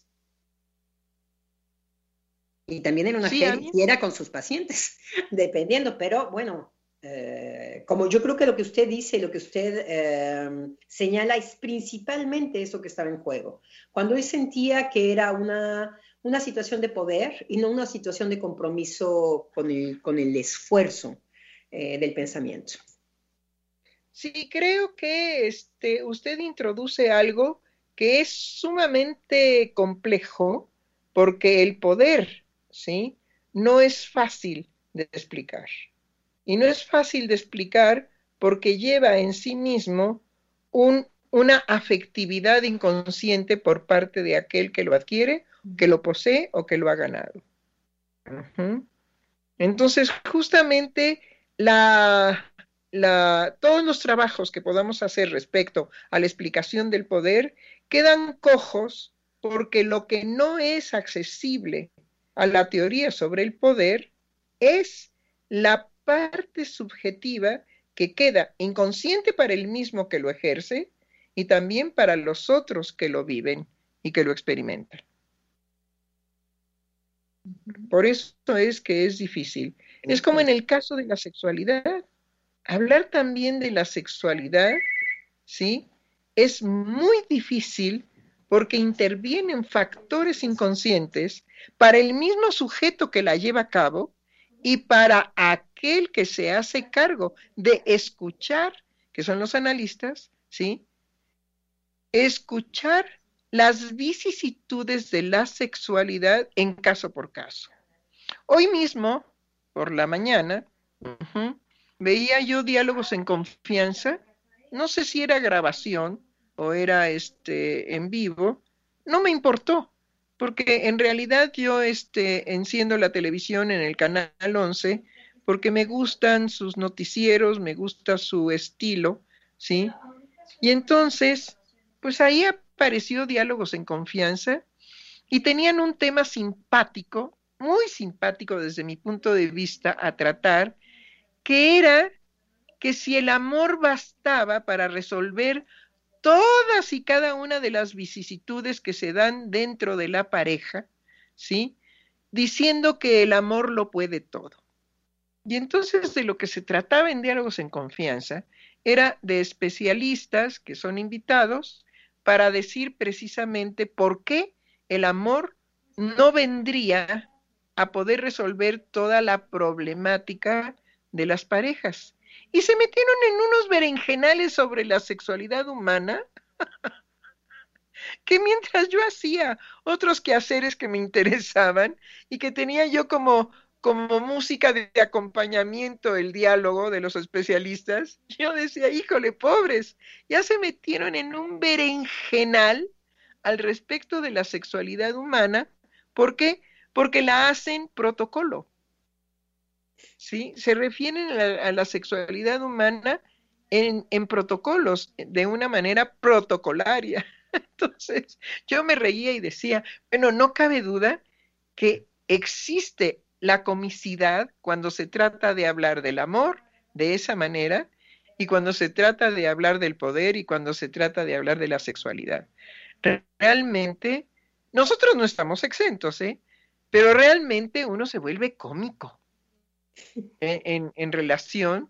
Y también era una Sí, fe, a mí- y era con sus pacientes, dependiendo, pero bueno, eh, como yo creo que lo que usted dice, lo que usted eh, señala es principalmente eso que estaba en juego. Cuando él sentía que era una, una situación de poder y no una situación de compromiso con el, con el esfuerzo eh, del pensamiento. Sí, creo que este, usted introduce algo que es sumamente complejo porque el poder, ¿sí?, no es fácil de explicar. Y no es fácil de explicar porque lleva en sí mismo un, una afectividad inconsciente por parte de aquel que lo adquiere, que lo posee o que lo ha ganado. Uh-huh. Entonces, justamente la... La, todos los trabajos que podamos hacer respecto a la explicación del poder quedan cojos porque lo que no es accesible a la teoría sobre el poder es la parte subjetiva que queda inconsciente para el mismo que lo ejerce y también para los otros que lo viven y que lo experimentan. Por eso es que es difícil. Es como en el caso de la sexualidad. Hablar también de la sexualidad, ¿sí?, es muy difícil porque intervienen factores inconscientes para el mismo sujeto que la lleva a cabo y para aquel que se hace cargo de escuchar, que son los analistas, ¿sí?, escuchar las vicisitudes de la sexualidad en caso por caso. Hoy mismo, por la mañana, uh-huh, veía yo Diálogos en Confianza, no sé si era grabación o era este, en vivo, no me importó, porque en realidad yo este, enciendo la televisión en el canal once porque me gustan sus noticieros, me gusta su estilo, ¿sí? Y entonces, pues ahí apareció Diálogos en Confianza y tenían un tema simpático, muy simpático desde mi punto de vista a tratar, que era que si el amor bastaba para resolver todas y cada una de las vicisitudes que se dan dentro de la pareja, ¿sí? Diciendo que el amor lo puede todo. Y entonces de lo que se trataba en Diálogos en Confianza era de especialistas que son invitados para decir precisamente por qué el amor no vendría a poder resolver toda la problemática de las parejas. Y se metieron en unos berenjenales sobre la sexualidad humana que mientras yo hacía otros quehaceres que me interesaban y que tenía yo como, como música de acompañamiento el diálogo de los especialistas, yo decía, híjole, pobres, ya se metieron en un berenjenal al respecto de la sexualidad humana. ¿Por qué? Porque la hacen protocolo. ¿Sí? Se refieren a la, a la sexualidad humana en, en protocolos, de una manera protocolaria. Entonces, yo me reía y decía, bueno, no cabe duda que existe la comicidad cuando se trata de hablar del amor de esa manera y cuando se trata de hablar del poder y cuando se trata de hablar de la sexualidad. Realmente, nosotros no estamos exentos, ¿eh? Pero realmente uno se vuelve cómico en, en, en relación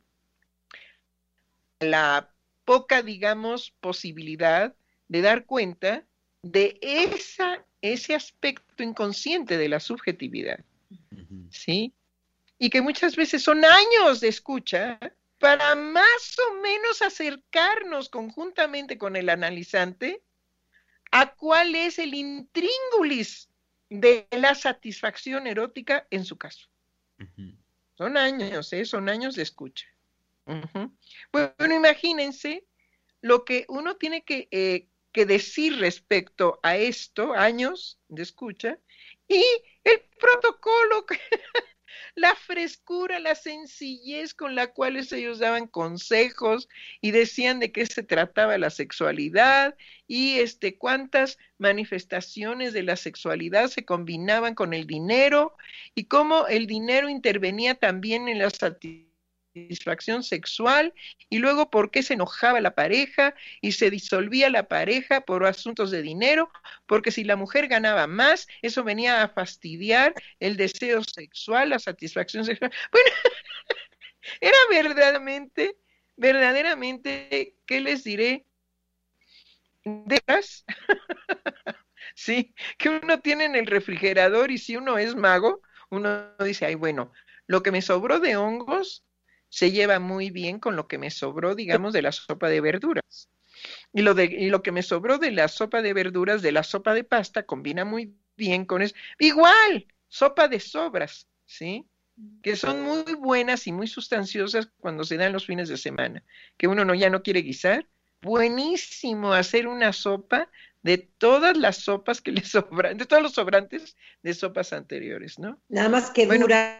a la poca, digamos, posibilidad de dar cuenta de esa, ese aspecto inconsciente de la subjetividad, ¿sí? Y que muchas veces son años de escucha para más o menos acercarnos conjuntamente con el analizante a cuál es el intríngulis de la satisfacción erótica en su caso. Uh-huh. Son años, ¿eh? Son años de escucha. Uh-huh. Bueno, imagínense lo que uno tiene que, eh, que decir respecto a esto, años de escucha, y el protocolo, la frescura, la sencillez con la cual ellos daban consejos y decían de qué se trataba la sexualidad y este, cuántas manifestaciones de la sexualidad se combinaban con el dinero y cómo el dinero intervenía también en la satisfacción sexual y luego por qué se enojaba la pareja y se disolvía la pareja por asuntos de dinero, porque si la mujer ganaba más, eso venía a fastidiar el deseo sexual, la satisfacción sexual. Bueno, era verdaderamente, verdaderamente, ¿qué les diré? De veras, sí, que uno tiene en el refrigerador y si uno es mago, uno dice, ay, bueno, lo que me sobró de hongos se lleva muy bien con lo que me sobró, digamos, de la sopa de verduras. Y lo, de, y lo que me sobró de la sopa de verduras, de la sopa de pasta, combina muy bien con eso. Igual, sopa de sobras, ¿sí? Que son muy buenas y muy sustanciosas cuando se dan los fines de semana. Que uno no, ya no quiere guisar. Buenísimo hacer una sopa de todas las sopas que le sobran, de todos los sobrantes de sopas anteriores, ¿no? Nada más que bueno, dura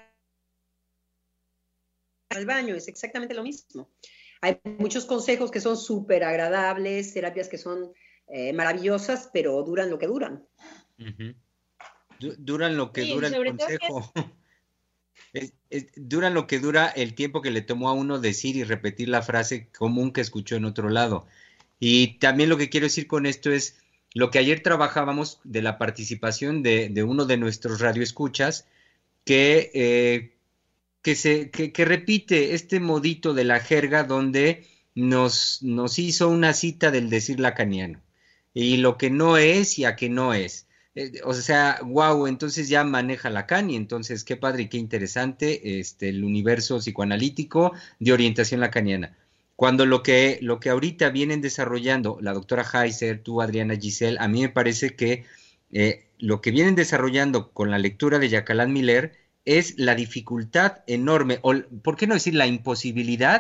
al baño, es exactamente lo mismo. Hay muchos consejos que son súper agradables, terapias que son eh, maravillosas, pero duran lo que duran. Uh-huh. Du- duran lo que Sí, dura el sobre todo consejo. Es, es, duran lo que dura el tiempo que le tomó a uno decir y repetir la frase común que escuchó en otro lado. Y también lo que quiero decir con esto es lo que ayer trabajábamos de la participación de, de uno de nuestros radioescuchas que, eh, que, se, que, que repite este modito de la jerga donde nos, nos hizo una cita del decir lacaniano. Y lo que no es y a que no es. Eh, o sea, wow, entonces ya maneja Lacan y entonces qué padre y qué interesante este, el universo psicoanalítico de orientación lacaniana. Cuando lo que, lo que ahorita vienen desarrollando la doctora Heiser, tú, Adriana, Giselle, a mí me parece que eh, lo que vienen desarrollando con la lectura de Jacqueline Miller es la dificultad enorme, o por qué no decir la imposibilidad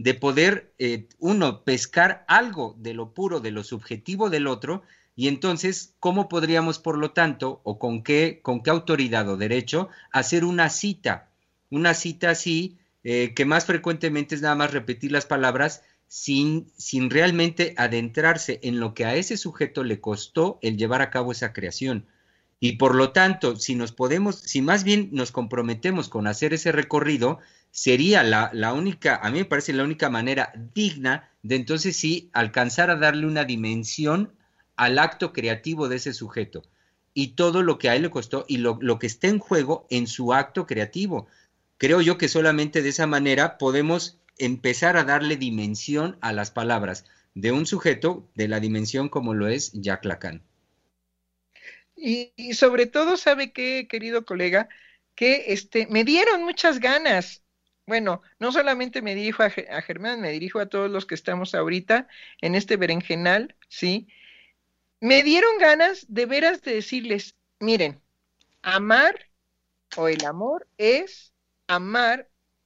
de poder, eh, uno, pescar algo de lo puro, de lo subjetivo del otro, y entonces, ¿cómo podríamos, por lo tanto, o con qué, con qué autoridad o derecho, hacer una cita? Una cita así, eh, que más frecuentemente es nada más repetir las palabras, sin, sin realmente adentrarse en lo que a ese sujeto le costó el llevar a cabo esa creación. Y por lo tanto, si nos podemos, si más bien nos comprometemos con hacer ese recorrido, sería la, la única, a mí me parece la única manera digna de entonces sí alcanzar a darle una dimensión al acto creativo de ese sujeto y todo lo que a él le costó y lo, lo que está en juego en su acto creativo. Creo yo que solamente de esa manera podemos empezar a darle dimensión a las palabras de un sujeto de la dimensión como lo es Jacques Lacan. Y, y sobre todo, ¿sabe qué, querido colega? Que este, me dieron muchas ganas. Bueno, no solamente me dirijo a, a Germán, me dirijo a todos los que estamos ahorita en este berenjenal, ¿sí? Me dieron ganas de veras de decirles, miren, amar o el amor es amar.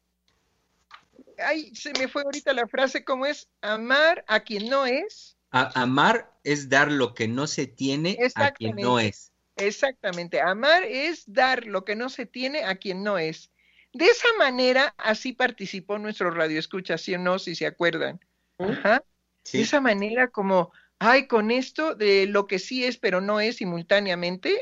Ay, se me fue ahorita la frase, ¿cómo es? Amar a quien no es. A, amar es dar lo que no se tiene a quien no es. Exactamente, amar es dar lo que no se tiene a quien no es. De esa manera, así participó nuestro radioescucha, ¿sí o no? Si se acuerdan. Ajá. Sí. De esa manera como, ay, con esto de lo que sí es, pero no es simultáneamente.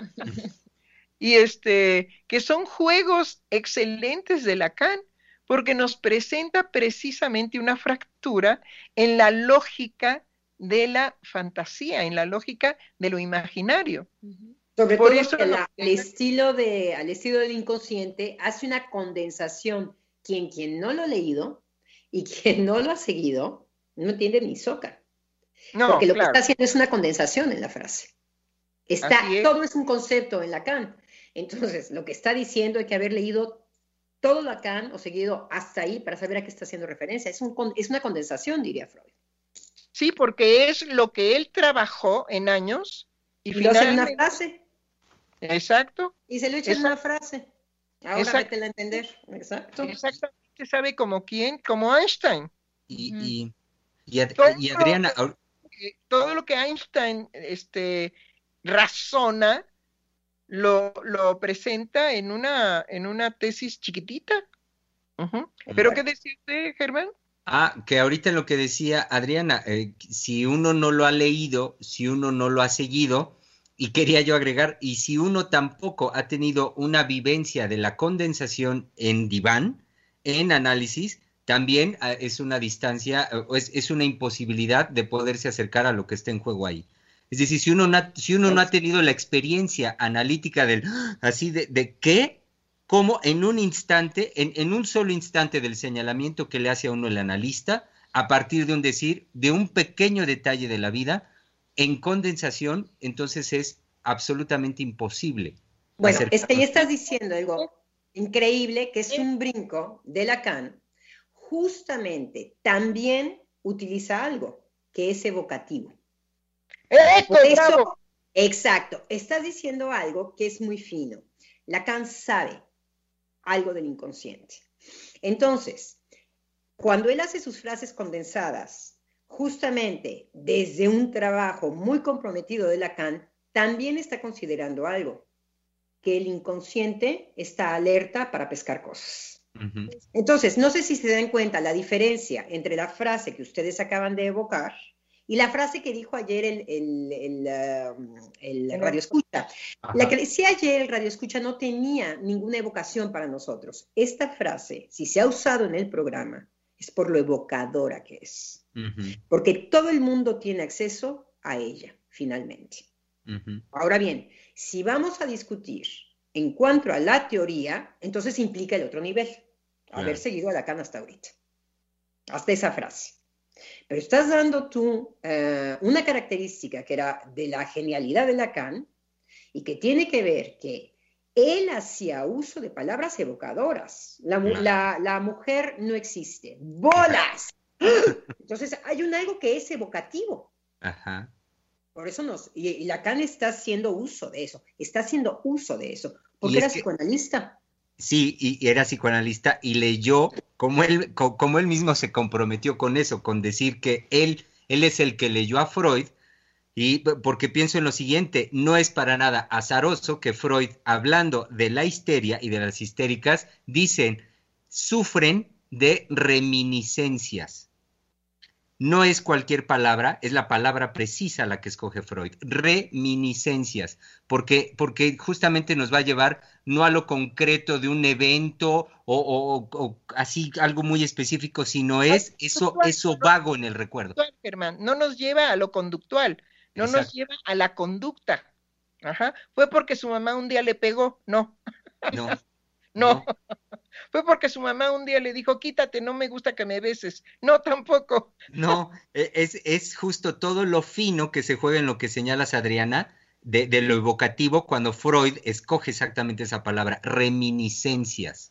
Y este, que son juegos excelentes de Lacan, porque nos presenta precisamente una fractura en la lógica de la fantasía, en la lógica de lo imaginario. Sobre Por todo eso que la, al, estilo de, al estilo del inconsciente hace una condensación. Quien, quien no lo ha leído y quien no lo ha seguido no entiende ni soca. No, porque lo claro. que está haciendo es una condensación en la frase. Está, es. Todo es un concepto en Lacan. Entonces, lo que está diciendo hay que haber leído todo Lacan o seguido hasta ahí para saber a qué está haciendo referencia. Es, un, es una condensación, diría Freud. Sí, porque es lo que él trabajó en años y, y finalmente... lo hace en una frase. Exacto. Y se lo echa en una frase. Ahora Exacto. métela a entender. Exacto. Exactamente, ¿sabe como quién? Como Einstein. Y, uh-huh. y, y, Ad todo y Adriana... Lo que, todo lo que Einstein este, razona lo, lo presenta en una, en una tesis chiquitita. Uh-huh. ¿Pero qué decía usted, Germán? Ah, que ahorita lo que decía Adriana, eh, si uno no lo ha leído, si uno no lo ha seguido, y quería yo agregar, y si uno tampoco ha tenido una vivencia de la condensación en diván, en análisis, también eh, es una distancia, eh, es, es una imposibilidad de poderse acercar a lo que está en juego ahí. Es decir, si uno no, si uno no ha tenido la experiencia analítica del, así de, de qué, cómo en un instante, en, en un solo instante del señalamiento que le hace a uno el analista, a partir de un decir, de un pequeño detalle de la vida, en condensación, entonces es absolutamente imposible. Bueno, es que ahí estás diciendo algo increíble, que es un brinco de Lacan, justamente también utiliza algo que es evocativo. ¡Esto, eso, bravo! Exacto, estás diciendo algo que es muy fino. Lacan sabe algo del inconsciente. Entonces, cuando él hace sus frases condensadas, justamente desde un trabajo muy comprometido de Lacan, también está considerando algo, que el inconsciente está alerta para pescar cosas. Uh-huh. Entonces, no sé si se dan cuenta la diferencia entre la frase que ustedes acaban de evocar y la frase que dijo ayer el, el, el, uh, el radioescucha. La que decía ayer el radioescucha no tenía ninguna evocación para nosotros. Esta frase, si se ha usado en el programa, es por lo evocadora que es. Uh-huh. Porque todo el mundo tiene acceso a ella, finalmente. Uh-huh. Ahora bien, si vamos a discutir en cuanto a la teoría, entonces implica el otro nivel. Haber uh-huh. seguido a Lacan hasta ahorita. Hasta esa frase. Pero estás dando tú uh, una característica que era de la genialidad de Lacan y que tiene que ver que él hacía uso de palabras evocadoras. La, uh-huh. la, la mujer no existe. ¡Bolas! Entonces hay un algo que es evocativo. Ajá. Por eso nos, y, y Lacan está haciendo uso de eso, está haciendo uso de eso, porque era que, psicoanalista. Sí, y, y era psicoanalista y leyó como él, co- como él mismo se comprometió con eso, con decir que él, él es el que leyó a Freud, y p- porque pienso en lo siguiente, no es para nada azaroso que Freud, hablando de la histeria y de las histéricas, dicen, sufren de reminiscencias. No es cualquier palabra, es la palabra precisa la que escoge Freud, reminiscencias, porque, porque justamente nos va a llevar no a lo concreto de un evento o, o- o así algo muy específico, sino Algo es eso, conductual, eso no vago en el recuerdo. conductual, Germán, no nos lleva a lo conductual, no nos Exacto. lleva a la conducta. Ajá. Fue porque su mamá un día le pegó, no, No, no. no, Fue porque su mamá un día le dijo, quítate, no me gusta que me beses. No, tampoco. no, e- es, es justo todo lo fino que se juega en lo que señalas, Adriana, de, de lo evocativo cuando Freud escoge exactamente esa palabra, reminiscencias.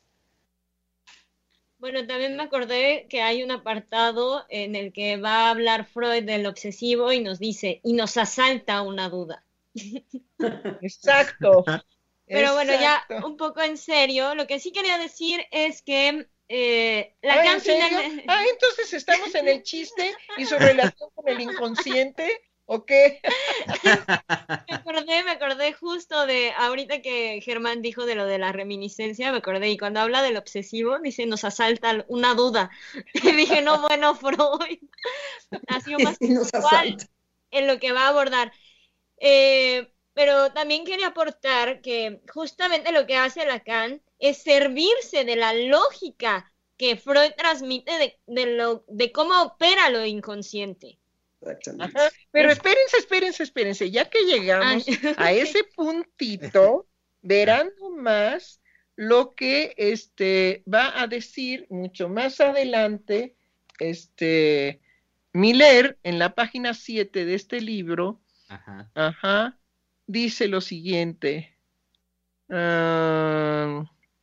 Bueno, también me acordé que hay un apartado en el que va a hablar Freud del obsesivo y nos dice, y nos asalta una duda. Exacto, Pero bueno, ya exacto. un poco en serio, lo que sí quería decir es que eh, Ah, Lacan ¿en serio? finalmente... Ah, entonces estamos en el chiste y su relación con el inconsciente, ¿o qué? Me acordé, me acordé justo de, ahorita que Germán dijo de lo de la reminiscencia, me acordé, y cuando habla del obsesivo, dice, nos asalta una duda. Y dije, no, bueno, Freud ha sido más Sí, nos puntual asalta. en lo que va a abordar. Eh, pero también quería aportar que justamente lo que hace Lacan es servirse de la lógica que Freud transmite de, de, lo, de cómo opera lo inconsciente. Exactamente. Ajá. Pero Es, espérense, espérense, espérense, ya que ah, llegamos a ese puntito, verán más lo que este va a decir mucho más adelante este Miller en la página siete de este libro. Ajá. Ajá, dice lo siguiente. Uh,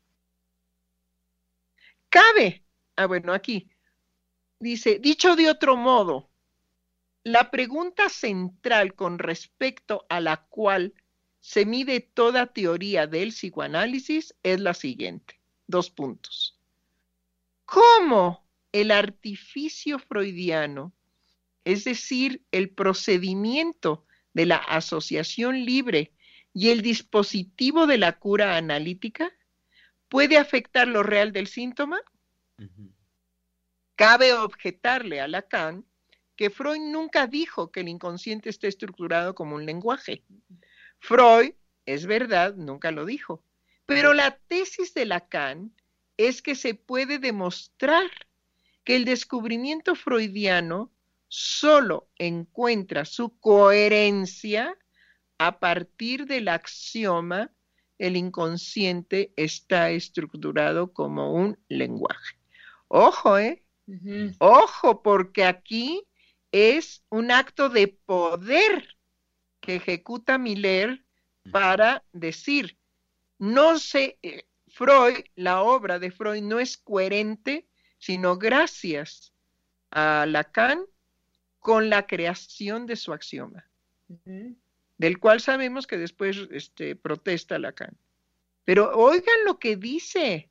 cabe, ah bueno, aquí dice, dicho de otro modo, la pregunta central con respecto a la cual se mide toda teoría del psicoanálisis es la siguiente. Dos puntos. ¿Cómo el artificio freudiano, es decir, el procedimiento de la asociación libre y el dispositivo de la cura analítica, puede afectar lo real del síntoma? Uh-huh. Cabe objetarle a Lacan que Freud nunca dijo que el inconsciente esté estructurado como un lenguaje. Freud, es verdad, nunca lo dijo. Pero la tesis de Lacan es que se puede demostrar que el descubrimiento freudiano solo encuentra su coherencia a partir del axioma el inconsciente está estructurado como un lenguaje. Ojo, ¿eh? Uh-huh. Ojo, porque aquí es un acto de poder que ejecuta Miller para decir, no sé, eh, Freud, la obra de Freud no es coherente, sino gracias a Lacan con la creación de su axioma, uh-huh. del cual sabemos que después este, protesta Lacan. Pero oigan lo que dice,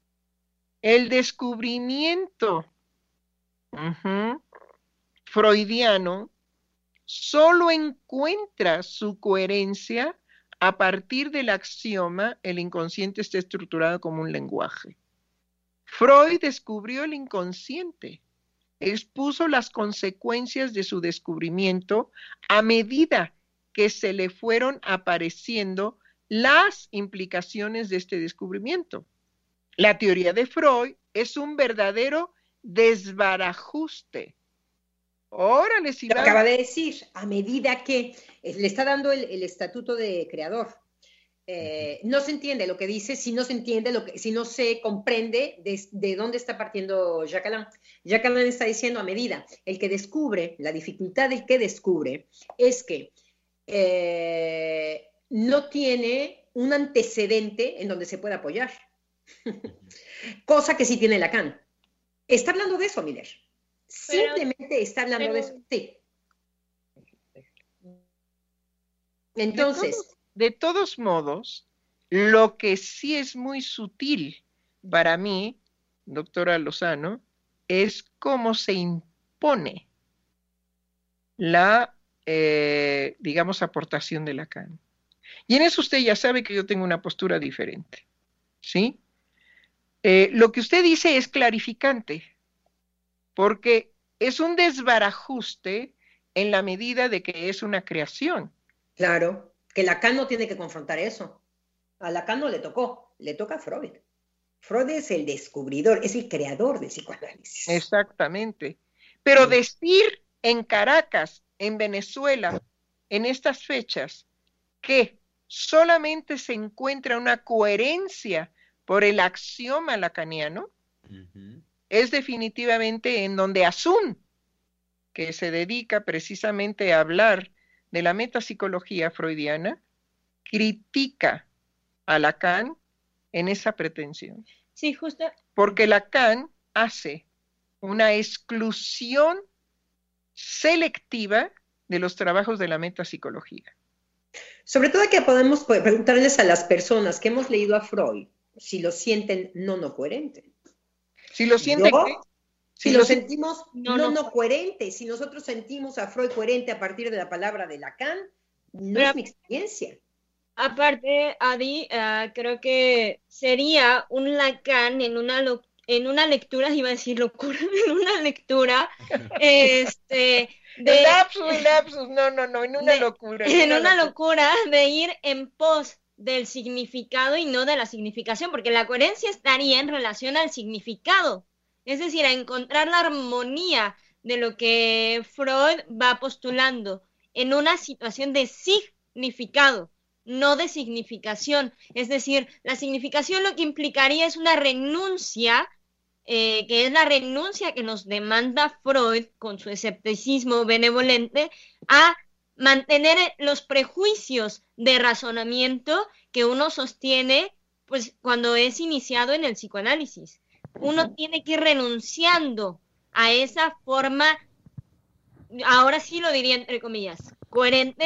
el descubrimiento uh-huh, freudiano solo encuentra su coherencia a partir del axioma el inconsciente está estructurado como un lenguaje. Freud descubrió el inconsciente, expuso las consecuencias de su descubrimiento a medida que se le fueron apareciendo las implicaciones de este descubrimiento. La teoría de Freud es un verdadero desbarajuste. Órale, si Lo va... acaba de decir, a medida que le está dando el, el estatuto de creador. Eh, no se entiende lo que dice si no se entiende, lo que, si no se comprende de, de dónde está partiendo Jacques Alain. Jacques Alain está diciendo a medida, el que descubre, la dificultad del que descubre es que eh, no tiene un antecedente en donde se pueda apoyar. Cosa que sí tiene Lacan. Está hablando de eso, Miller. Pero, Simplemente está hablando pero... de eso. Sí. Entonces... De todos, de todos modos, Lo que sí es muy sutil para mí, doctora Lozano, es cómo se impone la, eh, digamos, aportación de Lacan. Y en eso usted ya sabe que yo tengo una postura diferente, ¿sí? Eh, lo que usted dice es clarificante, porque es un desbarajuste en la medida de que es una creación. Claro, que Lacan no tiene que confrontar eso. A Lacan no le tocó, le toca a Freud. Freud es el descubridor, es el creador del psicoanálisis. Exactamente. Pero decir en Caracas, en Venezuela, en estas fechas, que solamente se encuentra una coherencia por el axioma lacaniano, uh-huh. es definitivamente en donde Asun, que se dedica precisamente a hablar de la metapsicología freudiana, critica a Lacan en esa pretensión. Sí, justo. Porque Lacan hace una exclusión selectiva de los trabajos de la metapsicología. Sobre todo que podemos preguntarles a las personas que hemos leído a Freud si lo sienten no no coherente. Si lo sienten Yo, ¿qué? Si, si lo, lo sentimos no, no, no no coherente, si nosotros sentimos a Freud coherente a partir de la palabra de Lacan, no Pero, es mi experiencia. Aparte, Adi, uh, creo que sería un Lacan en una, en una lectura, iba a decir locura, en una lectura, este... De, lapsus, lapsus, no, no, no, en una de, locura. En, en una, una locura de ir en pos del significado y no de la significación, porque la coherencia estaría en relación al significado, es decir, a encontrar la armonía de lo que Freud va postulando en una situación de significado, no de significación. Es decir, la significación lo que implicaría es una renuncia, eh, que es la renuncia que nos demanda Freud con su escepticismo benevolente a mantener los prejuicios de razonamiento que uno sostiene pues cuando es iniciado en el psicoanálisis. Uno tiene que ir renunciando a esa forma, ahora sí lo diría entre comillas, coherente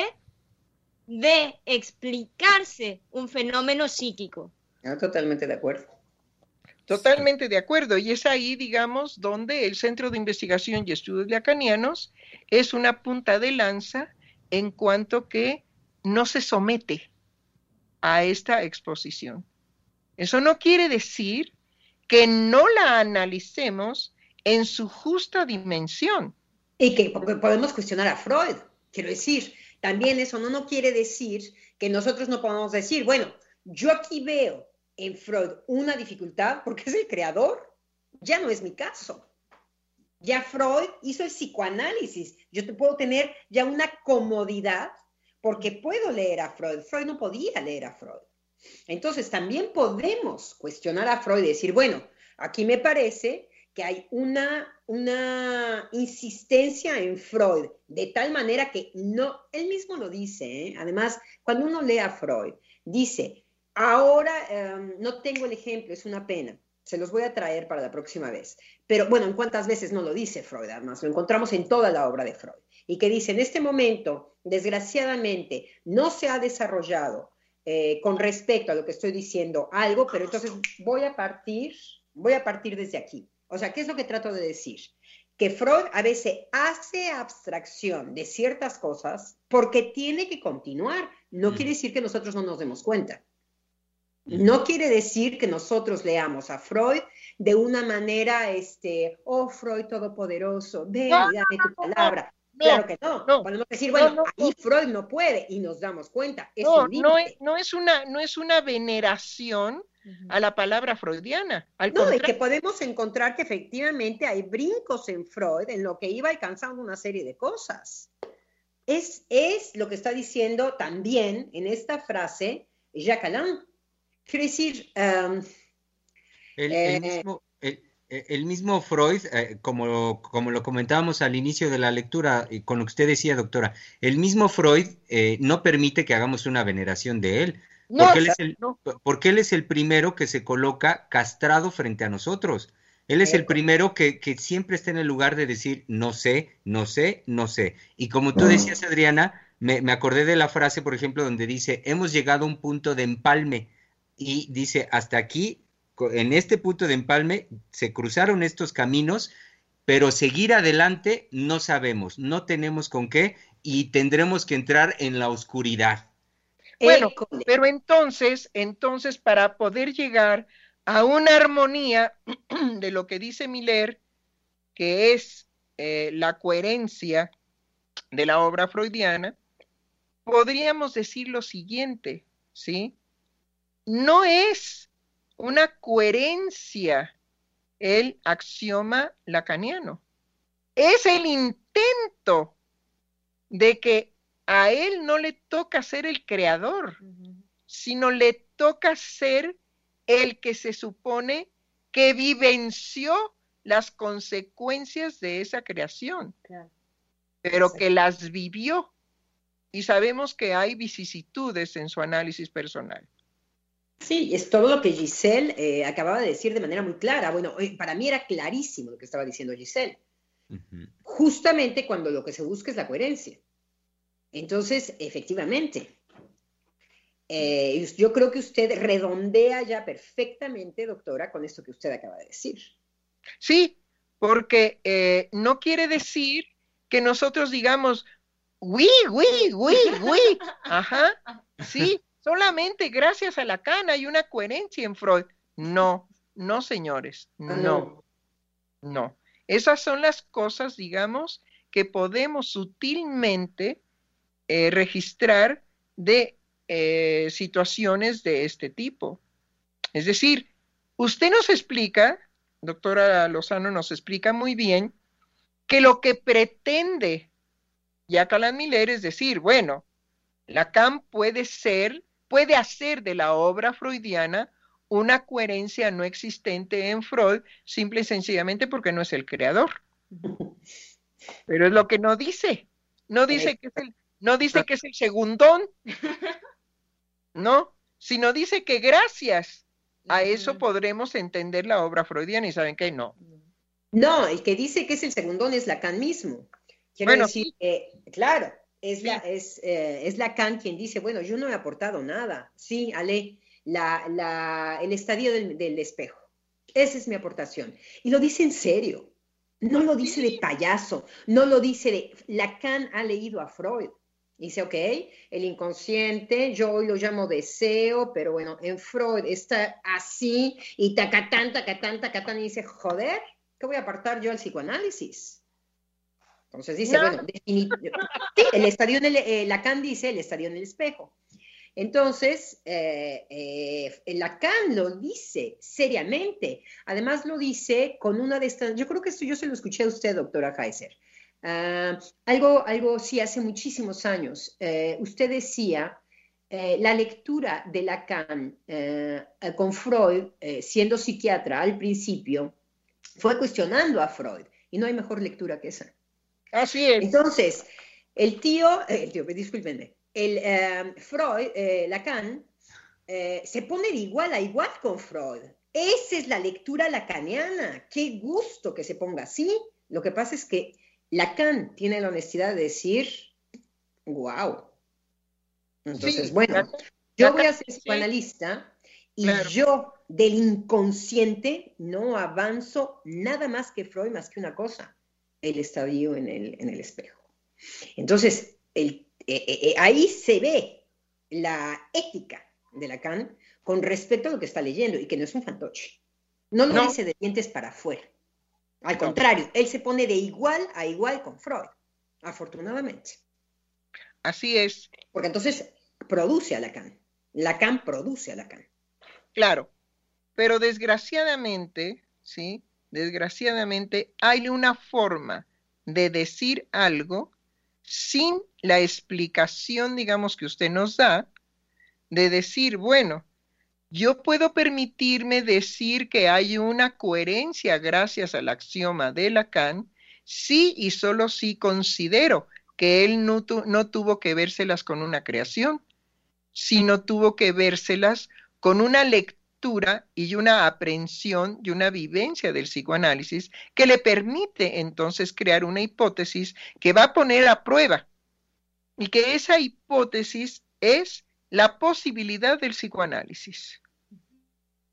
de explicarse un fenómeno psíquico. Ah, totalmente de acuerdo. Totalmente de acuerdo. Y es ahí, digamos, donde el Centro de Investigación y Estudios Lacanianos es una punta de lanza en cuanto que no se somete a esta exposición. Eso no quiere decir que no la analicemos en su justa dimensión. Y que podemos cuestionar a Freud, quiero decir, también eso no, no quiere decir que nosotros no podamos decir, bueno, yo aquí veo en Freud una dificultad porque es el creador, ya no es mi caso. Ya Freud hizo el psicoanálisis, yo te puedo tener ya una comodidad porque puedo leer a Freud. Freud no podía leer a Freud. Entonces también podemos cuestionar a Freud y decir, bueno, aquí me parece que hay una, una insistencia en Freud, de tal manera que no, él mismo lo dice, ¿eh? Además, cuando uno lee a Freud, dice, ahora um, no tengo el ejemplo, es una pena, se los voy a traer para la próxima vez, pero bueno, ¿en cuántas veces no lo dice Freud? Además, lo encontramos en toda la obra de Freud, y que dice, en este momento, desgraciadamente, no se ha desarrollado eh, con respecto a lo que estoy diciendo algo, pero entonces voy a partir, voy a partir desde aquí. O sea, ¿qué es lo que trato de decir? Que Freud a veces hace abstracción de ciertas cosas porque tiene que continuar. No mm. quiere decir que nosotros no nos demos cuenta. Mm. No quiere decir que nosotros leamos a Freud de una manera, este, oh, Freud todopoderoso, ven y dame tu palabra. No, claro que no. no. Podemos decir, bueno, no, no, ahí no. Freud no puede y nos damos cuenta. Es no, un no, es, no, es una, no es una veneración a la palabra freudiana. Al no, es que podemos encontrar que efectivamente hay brincos en Freud en lo que iba alcanzando una serie de cosas. Es, es lo que está diciendo también en esta frase Jacques Alain. Quiere decir... Um, el, eh, el, mismo, el, el mismo Freud, eh, como, como lo comentábamos al inicio de la lectura, y con lo que usted decía, doctora, el mismo Freud eh, no permite que hagamos una veneración de él. No, porque, él es el, no. porque él es el primero que se coloca castrado frente a nosotros. Él es el primero que, que siempre está en el lugar de decir no sé, no sé, no sé. Y como tú decías, Adriana, me, me acordé de la frase, por ejemplo, donde dice, hemos llegado a un punto de empalme. y dice, hasta aquí, en este punto de empalme, se cruzaron estos caminos, pero seguir adelante no sabemos, no tenemos con qué y tendremos que entrar en la oscuridad. Bueno, pero entonces, entonces para poder llegar a una armonía de lo que dice Miller, que es eh, la coherencia de la obra freudiana, podríamos decir lo siguiente, ¿sí? No es una coherencia el axioma lacaniano, es el intento de que a él no le toca ser el creador, uh-huh. sino le toca ser el que se supone que vivenció las consecuencias de esa creación, claro. pero que las vivió. Y sabemos que hay vicisitudes en su análisis personal. Sí, es todo lo que Giselle eh, acababa de decir de manera muy clara. Bueno, para mí era clarísimo lo que estaba diciendo Giselle. Uh-huh. Justamente cuando lo que se busca es la coherencia. Entonces, efectivamente, eh, yo creo que usted redondea ya perfectamente, doctora, con esto que usted acaba de decir. Sí, porque eh, no quiere decir que nosotros digamos, oui, oui, oui, oui, ajá, sí, solamente gracias a Lacan hay una coherencia en Freud. No, no, señores, no, no. no. Esas son las cosas, digamos, que podemos sutilmente Eh, registrar de eh, situaciones de este tipo. Es decir, usted nos explica, doctora Lozano nos explica muy bien, que lo que pretende Jacques Alain Miller es decir, bueno, Lacan puede ser, puede hacer de la obra freudiana una coherencia no existente en Freud, simple y sencillamente porque no es el creador. Pero es lo que no dice. No dice que es el No dice que es el segundón, no, sino dice que gracias a eso podremos entender la obra freudiana y ¿saben qué? No. No, el que dice que es el segundón es Lacan mismo. Quiero bueno, decir, sí. eh, claro, es, sí. la, es, eh, es Lacan quien dice, bueno, yo no he aportado nada. Sí, Ale, la, la, el estadio del, del espejo. Esa es mi aportación. Y lo dice en serio. No lo dice de payaso. No lo dice de... Lacan ha leído a Freud. Dice, ok, el inconsciente, yo hoy lo llamo deseo, pero bueno, en Freud está así, y tacatán, tacatán, tacatán, y dice, joder, ¿qué voy a apartar yo al psicoanálisis? Entonces dice, no. bueno, sí, el estadio en el, eh, Lacan dice el estadio en el espejo. Entonces, eh, eh, Lacan lo dice seriamente, además lo dice con una de estas, yo creo que esto yo se lo escuché a usted, doctora Kaiser. Uh, algo, algo sí, hace muchísimos años, eh, usted decía, eh, la lectura de Lacan eh, con Freud, eh, siendo psiquiatra al principio, fue cuestionando a Freud, y no hay mejor lectura que esa. Así es. Entonces, el tío, eh, el tío, discúlpenme, el eh, Freud, eh, Lacan, eh, se pone de igual a igual con Freud. Esa es la lectura lacaniana. Qué gusto que se ponga así. Lo que pasa es que Lacan tiene la honestidad de decir, wow. Entonces, sí, bueno, Lacan, yo voy a ser psicoanalista sí. y claro. yo del inconsciente no avanzo nada más que Freud, más que una cosa, el estadio en el, en el espejo. Entonces, el, eh, eh, ahí se ve la ética de Lacan con respecto a lo que está leyendo y que no es un fantoche. No lo no. dice de dientes para afuera. Al contrario, él se pone de igual a igual con Freud, afortunadamente. Así es. Porque entonces produce a Lacan. Lacan produce a Lacan. Claro, pero desgraciadamente, ¿sí? Desgraciadamente hay una forma de decir algo sin la explicación, digamos, que usted nos da, de decir, bueno, yo puedo permitirme decir que hay una coherencia gracias al axioma de Lacan, sí y solo si considero que él no, tu, no tuvo que vérselas con una creación, sino tuvo que vérselas con una lectura y una aprehensión y una vivencia del psicoanálisis que le permite entonces crear una hipótesis que va a poner a prueba y que esa hipótesis es la posibilidad del psicoanálisis.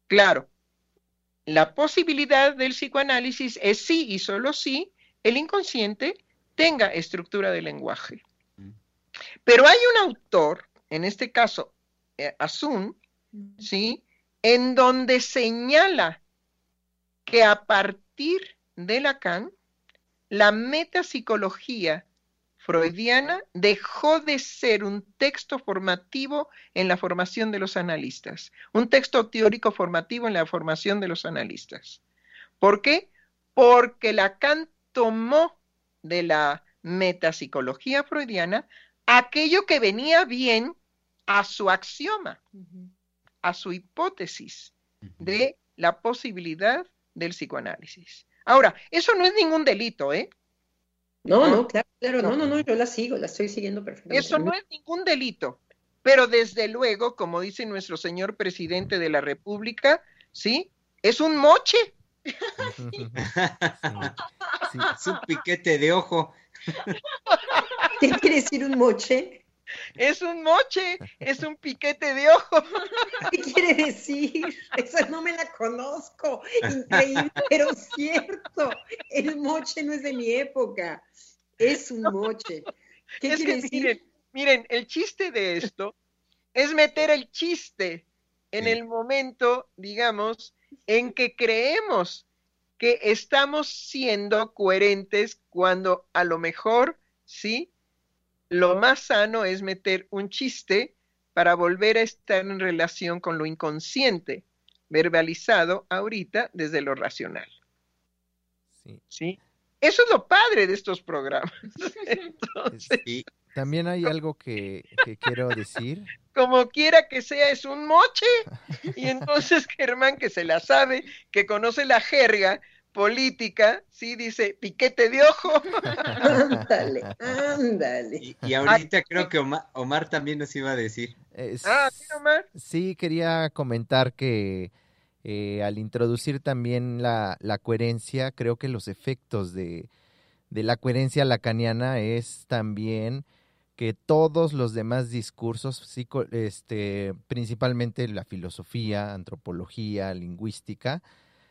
Claro, la posibilidad del psicoanálisis es sí y solo sí el inconsciente tenga estructura de lenguaje. Pero hay un autor, en este caso eh, Asun, ¿sí?, en donde señala que a partir de Lacan, la metapsicología freudiana dejó de ser un texto formativo en la formación de los analistas, un texto teórico formativo en la formación de los analistas. ¿Por qué? Porque Lacan tomó de la metapsicología freudiana aquello que venía bien a su axioma, uh-huh. a su hipótesis de la posibilidad del psicoanálisis. Ahora, eso no es ningún delito, ¿eh? No, no, claro, claro, no, no, no, yo la sigo, la estoy siguiendo perfectamente. Eso no es ningún delito, pero desde luego, como dice nuestro señor presidente de la República, ¿sí?, es un moche. Sí. Sí, es un piquete de ojo. ¿Qué quiere decir un moche? Es un moche, es un piquete de ojo. ¿Qué quiere decir? Esa no me la conozco. Increíble, pero cierto. El moche no es de mi época. Es un moche. ¿Qué es quiere que, decir? Miren, miren, el chiste de esto es meter el chiste en sí. el momento, digamos, en que creemos que estamos siendo coherentes cuando a lo mejor, sí, lo más sano es meter un chiste para volver a estar en relación con lo inconsciente, verbalizado ahorita desde lo racional. Sí. ¿Sí? Eso es lo padre de estos programas. Entonces, sí. También hay algo que, que quiero decir. Como quiera que sea, es un moche. Y entonces Germán, que se la sabe, que conoce la jerga política, sí, dice piquete de ojo. Ándale, ándale. Y, y ahorita Ay, creo que Omar, Omar también nos iba a decir. Es, ah, ¿sí, Omar? Sí, quería comentar que eh, al introducir también la, la coherencia, creo que los efectos de, de la coherencia lacaniana es también que todos los demás discursos, psico, este, principalmente la filosofía, antropología, lingüística,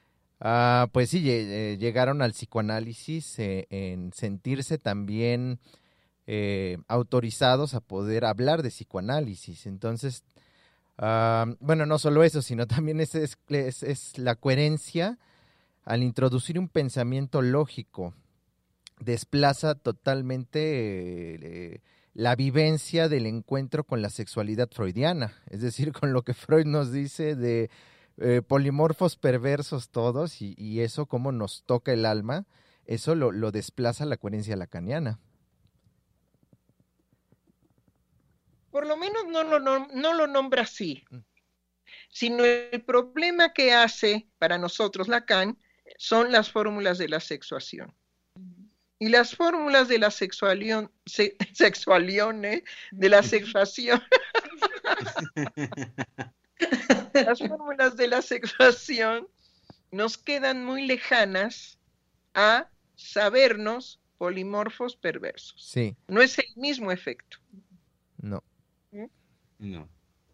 Uh, pues sí, eh, llegaron al psicoanálisis eh, en sentirse también eh, autorizados a poder hablar de psicoanálisis. Entonces, uh, bueno, no solo eso, sino también es, es, es, es la coherencia al introducir un pensamiento lógico. Desplaza totalmente eh, la vivencia del encuentro con la sexualidad freudiana, es decir, con lo que Freud nos dice de Eh, polimorfos perversos todos, y, y eso como nos toca el alma, eso lo, lo desplaza la coherencia lacaniana. Por lo menos no lo, no, no lo nombra así, sino el problema que hace para nosotros Lacan son las fórmulas de la sexuación. Y las fórmulas de la sexualión, se, sexualione, de la sexuación... Las fórmulas de la sexuación nos quedan muy lejanas a sabernos polimorfos perversos. Sí. No es el mismo efecto. No. ¿Mm? No.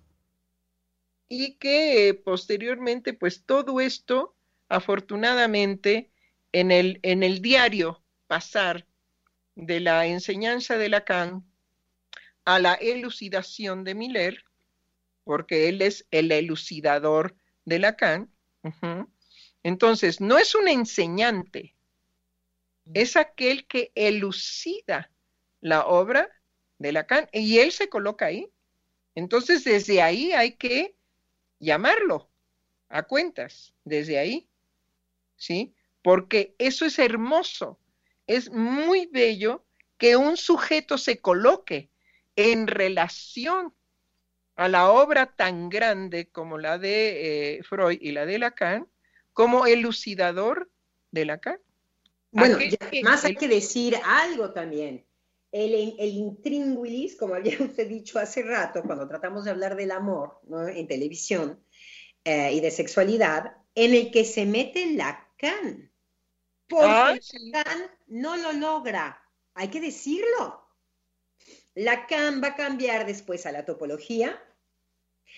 Y que eh, posteriormente, pues todo esto, afortunadamente, en el, en el diario pasar de la enseñanza de Lacan a la elucidación de Miller, porque él es el elucidador de Lacan. Uh-huh. Entonces, no es un enseñante, es aquel que elucida la obra de Lacan, y él se coloca ahí. Entonces, desde ahí hay que llamarlo a cuentas, desde ahí, ¿sí? Porque eso es hermoso, es muy bello que un sujeto se coloque en relación a la obra tan grande como la de eh, Freud y la de Lacan, como elucidador de Lacan. Bueno, ya, más hay que decir algo también. El, el intríngulis, como había usted dicho hace rato, cuando tratamos de hablar del amor, ¿no?, en televisión, eh, y de sexualidad, en el que se mete Lacan. Porque ah, sí. Lacan no lo logra, hay que decirlo. Lacan va a cambiar después a la topología,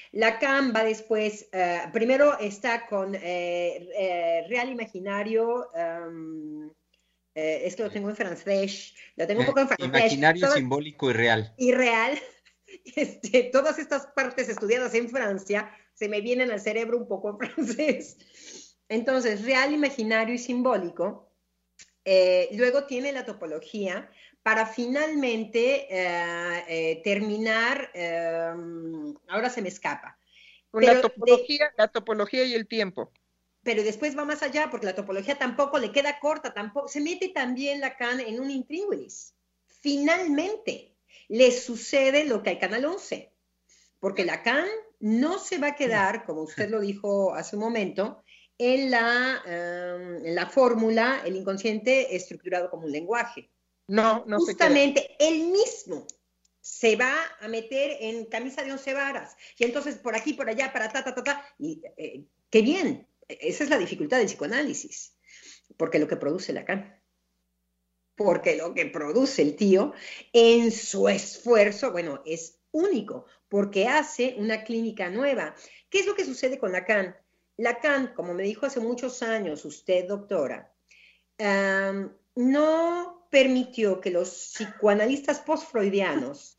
Lacan va después, uh, primero está con eh, eh, Real Imaginario, um, eh, es que lo tengo en francés, lo tengo un poco en francés. Imaginario, todo, simbólico y real. Y real. Este, todas estas partes estudiadas en Francia se me vienen al cerebro un poco en francés. Entonces, real, imaginario y simbólico. Eh, luego tiene la topología para finalmente eh, eh, terminar, eh, ahora se me escapa. Con la topología, de, la topología y el tiempo. Pero después va más allá, porque la topología tampoco le queda corta, tampoco. Se mete también Lacan en un intríngulis. Finalmente, le sucede lo que al Canal once, porque Lacan no se va a quedar, como usted lo dijo hace un momento, en la, um, en la fórmula, el inconsciente estructurado como un lenguaje. No, no Justamente, se queda. Él mismo se va a meter en camisa de once varas, y entonces por aquí, por allá, para ta, ta, ta, ta, y eh, qué bien, esa es la dificultad del psicoanálisis, porque lo que produce Lacan, porque lo que produce el tío en su esfuerzo, bueno, es único, porque hace una clínica nueva. ¿Qué es lo que sucede con Lacan? Lacan, como me dijo hace muchos años usted, doctora, um, no permitió que los psicoanalistas post-freudianos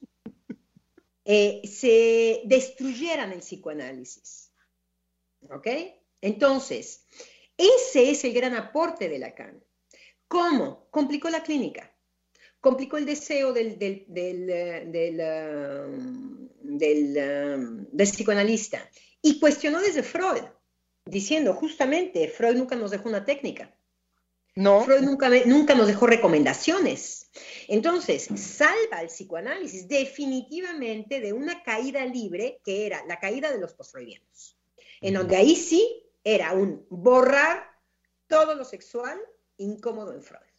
eh, se destruyeran el psicoanálisis. ¿Ok? Entonces, ese es el gran aporte de Lacan. ¿Cómo? Complicó la clínica, complicó el deseo del, del, del, del, uh, del, uh, del psicoanalista y cuestionó desde Freud, diciendo justamente, Freud nunca nos dejó una técnica. No. Freud nunca, nunca nos dejó recomendaciones. Entonces, salva al psicoanálisis definitivamente de una caída libre que era la caída de los postfreudianos, en donde ahí sí era un borrar todo lo sexual incómodo en Freud.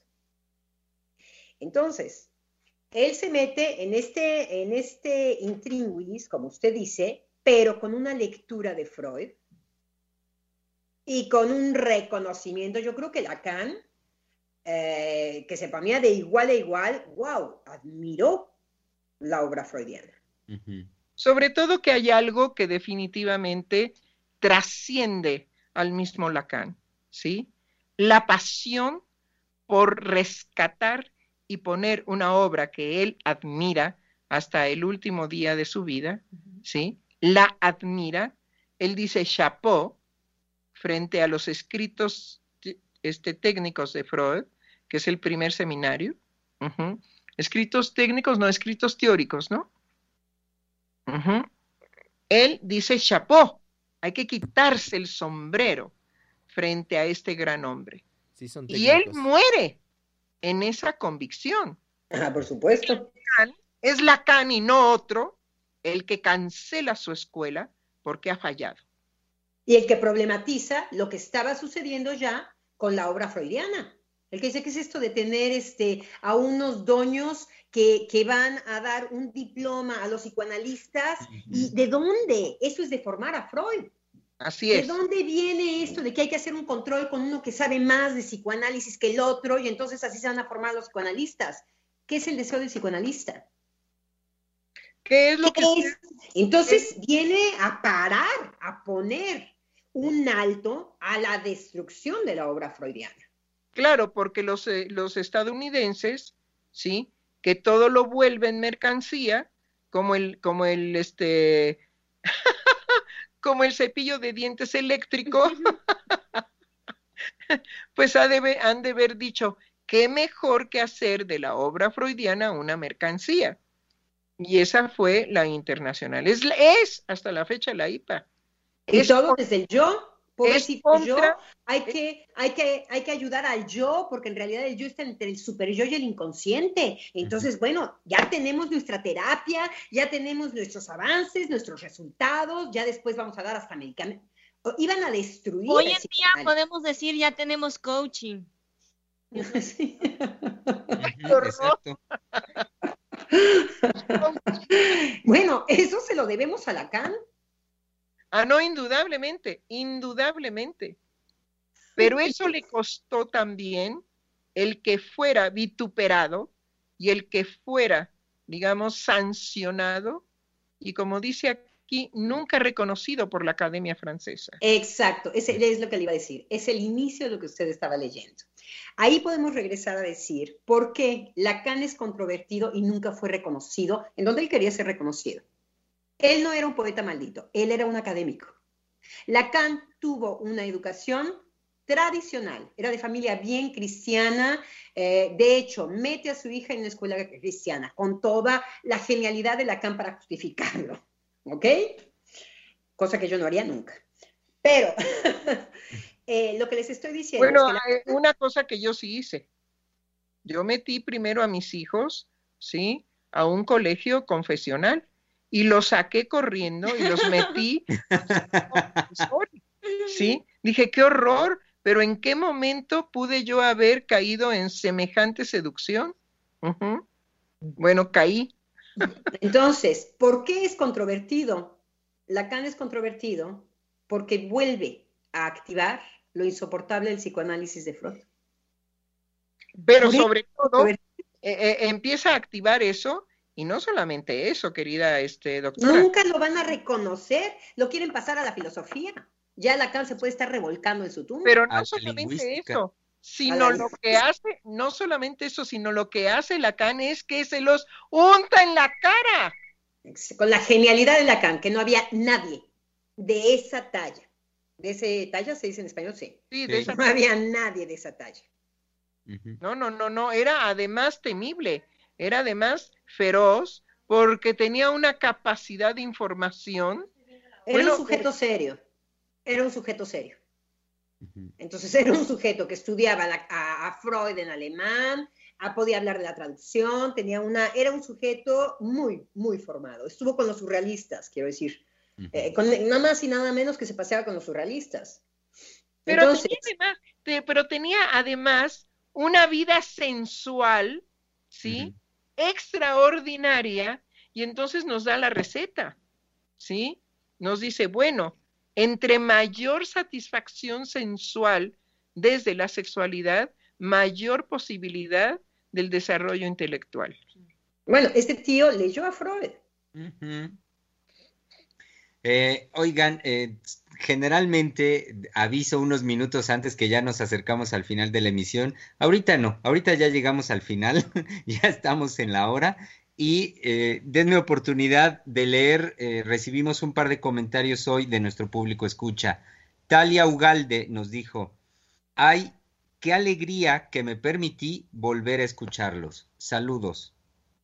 Entonces, él se mete en este, en este intríngulis, como usted dice, pero con una lectura de Freud y con un reconocimiento. Yo creo que Lacan, eh, que se ponía de igual a igual, wow, admiró la obra freudiana. Uh-huh. Sobre todo que hay algo que definitivamente trasciende al mismo Lacan, ¿sí? La pasión por rescatar y poner una obra que él admira hasta el último día de su vida, ¿sí? La admira, él dice chapeau frente a los escritos este, técnicos de Freud, que es el primer seminario. Uh-huh. Escritos técnicos, no escritos teóricos, ¿no? Uh-huh. Él dice chapeau, hay que quitarse el sombrero frente a este gran hombre. Sí, son y él muere en esa convicción. Ah, por supuesto. Es Lacan y no otro el que cancela su escuela porque ha fallado. Y el que problematiza lo que estaba sucediendo ya con la obra freudiana. El que dice, ¿qué es esto de tener este, a unos doños que, que van a dar un diploma a los psicoanalistas? Uh-huh. ¿Y de dónde? Eso es de formar a Freud. Así es. ¿De dónde viene esto de que hay que hacer un control con uno que sabe más de psicoanálisis que el otro y entonces así se van a formar los psicoanalistas? ¿Qué es el deseo del psicoanalista? ¿Qué es lo ¿Qué que es? Entonces viene a parar, a poner un alto a la destrucción de la obra freudiana. Claro, porque los, eh, los estadounidenses, ¿sí? Que todo lo vuelven mercancía, como el, como el, este... como el cepillo de dientes eléctrico, pues ha de, han de haber dicho, qué mejor que hacer de la obra freudiana una mercancía. Y esa fue la internacional. Es, es hasta la fecha la I P A. Y es todo por, desde el yo, pobrecito contra, yo, hay que, hay, que, hay que ayudar al yo, porque en realidad el yo está entre el superyo y el inconsciente. Entonces, bueno, ya tenemos nuestra terapia, ya tenemos nuestros avances, nuestros resultados, ya después vamos a dar hasta medicamentos. Iban a destruir. Hoy en día podemos decir, ya tenemos coaching. Sí. Exacto. Bueno, eso se lo debemos a Lacan. Ah, no, indudablemente, indudablemente. Pero eso le costó también el que fuera vituperado y el que fuera, digamos, sancionado. Y como dice Blavatsky nunca reconocido por la Academia Francesa. Exacto, ese es lo que le iba a decir. Es el inicio de lo que usted estaba leyendo. Ahí podemos regresar a decir por qué Lacan es controvertido y nunca fue reconocido en donde él quería ser reconocido. Él no era un poeta maldito, él era un académico. Lacan tuvo una educación tradicional, era de familia bien cristiana, eh, de hecho, mete a su hija en una escuela cristiana, con toda la genialidad de Lacan para justificarlo, ¿ok? Cosa que yo no haría nunca. Pero, eh, lo que les estoy diciendo bueno, es que... Lacan... una cosa que yo sí hice, yo metí primero a mis hijos, ¿sí?, a un colegio confesional, y los saqué corriendo y los metí, ¿sí? Dije, qué horror, pero ¿en qué momento pude yo haber caído en semejante seducción? Uh-huh. Bueno, caí. Entonces, ¿por qué es controvertido? Lacan es controvertido porque vuelve a activar lo insoportable del psicoanálisis de Freud. Pero sobre todo, eh, eh, empieza a activar eso. Y no solamente eso, querida este, doctora. Nunca lo van a reconocer, lo quieren pasar a la filosofía. Ya Lacan se puede estar revolcando en su tumba. Pero no solamente eso, sino lo que hace, no solamente eso, sino lo que hace Lacan es que se los unta en la cara. Con la genialidad de Lacan, que no había nadie de esa talla. ¿De esa talla se dice en español? Sí. Sí, de sí. esa No había nadie de esa talla. No, no, no, no, era además temible. Era además feroz porque tenía una capacidad de información. Era bueno, un sujeto serio, era un sujeto serio. Entonces era un sujeto que estudiaba la, a, a Freud en alemán, a, podía hablar de la traducción, tenía una, era un sujeto muy, muy formado. Estuvo con los surrealistas, quiero decir, uh-huh. eh, con, nada más y nada menos que se paseaba con los surrealistas. Pero, Entonces, tenía además, te, pero tenía además una vida sensual, ¿sí? Uh-huh. extraordinaria, y entonces nos da la receta, ¿sí? Nos dice, bueno, entre mayor satisfacción sensual desde la sexualidad, mayor posibilidad del desarrollo intelectual. Bueno, este tío leyó a Freud. Uh-huh. Eh, oigan, eh, generalmente aviso unos minutos antes que ya nos acercamos al final de la emisión. Ahorita no, ahorita ya llegamos al final, ya estamos en la hora y eh, denme oportunidad de leer, eh, recibimos un par de comentarios hoy de nuestro público escucha. Talia Ugalde nos dijo, ay, qué alegría que me permití volver a escucharlos. Saludos.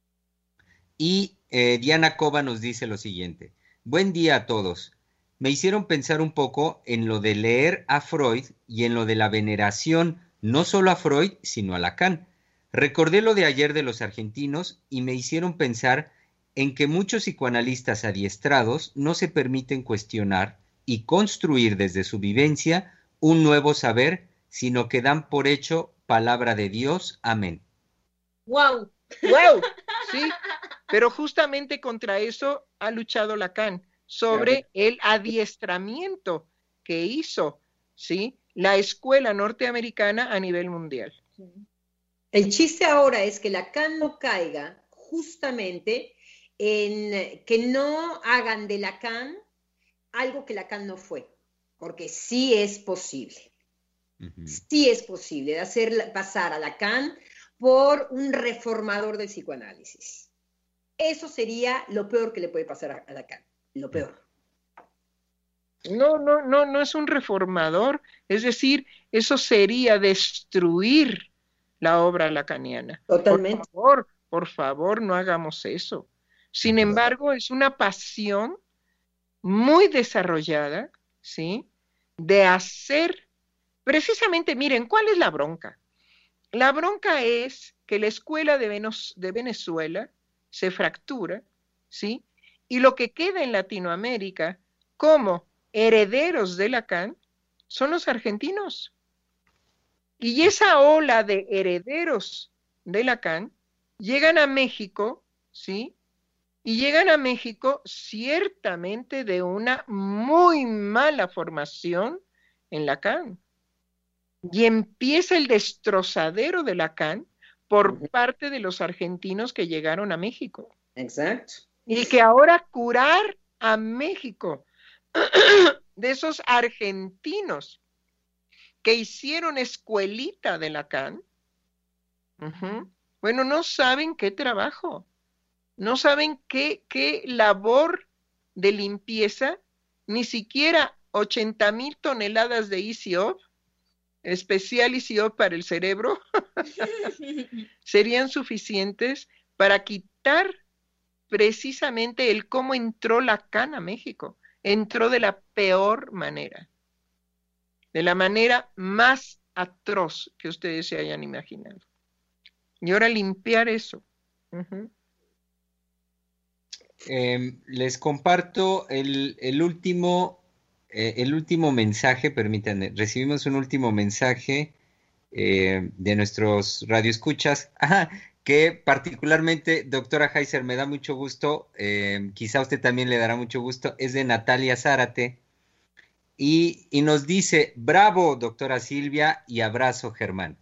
Y eh, Diana Cova nos dice lo siguiente. Buen día a todos. Me hicieron pensar un poco en lo de leer a Freud y en lo de la veneración, no solo a Freud, sino a Lacan. Recordé lo de ayer de los argentinos y me hicieron pensar en que muchos psicoanalistas adiestrados no se permiten cuestionar y construir desde su vivencia un nuevo saber, sino que dan por hecho palabra de Dios. Amén. ¡Wow! ¡Wow! Sí, pero justamente contra eso ha luchado Lacan, sobre el adiestramiento que hizo, ¿sí?, la escuela norteamericana a nivel mundial. El chiste ahora es que Lacan no caiga justamente en que no hagan de Lacan algo que Lacan no fue, porque sí es posible, uh-huh. sí es posible de hacer pasar a Lacan por un reformador del psicoanálisis. Eso sería lo peor que le puede pasar a Lacan, lo peor. No, no, no, no es un reformador, es decir, eso sería destruir la obra lacaniana. Totalmente. Por favor, por favor, no hagamos eso. Sin embargo, es una pasión muy desarrollada, ¿sí?, de hacer, precisamente, miren, ¿cuál es la bronca? La bronca es que la escuela de, Venus, de Venezuela se fractura, ¿sí?, y lo que queda en Latinoamérica como herederos de Lacan son los argentinos. Y esa ola de herederos de Lacan llegan a México, ¿sí?, y llegan a México ciertamente de una muy mala formación en Lacan. Y empieza el destrozadero de Lacan por uh-huh. parte de los argentinos que llegaron a México. Exacto. Y que ahora curar a México, de esos argentinos que hicieron escuelita de Lacan. Uh-huh. Bueno, no saben qué trabajo, no saben qué, qué labor de limpieza, ni siquiera ochenta mil toneladas de I C O P, especial I C O P para el cerebro, serían suficientes para quitar precisamente el cómo entró Lacan a México. Entró de la peor manera, de la manera más atroz que ustedes se hayan imaginado. Y ahora limpiar eso. Uh-huh. Eh, les comparto el, el último eh, el último mensaje, permítanme, recibimos un último mensaje eh, de nuestros radioescuchas, ajá, que particularmente, doctora Heiser, me da mucho gusto, eh, quizá a usted también le dará mucho gusto, es de Natalia Zárate, y, y nos dice, bravo, doctora Silvia, y abrazo, Germán.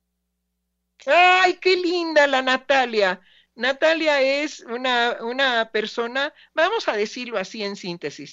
¡Ay, qué linda la Natalia! Natalia es una, una persona, vamos a decirlo así en síntesis,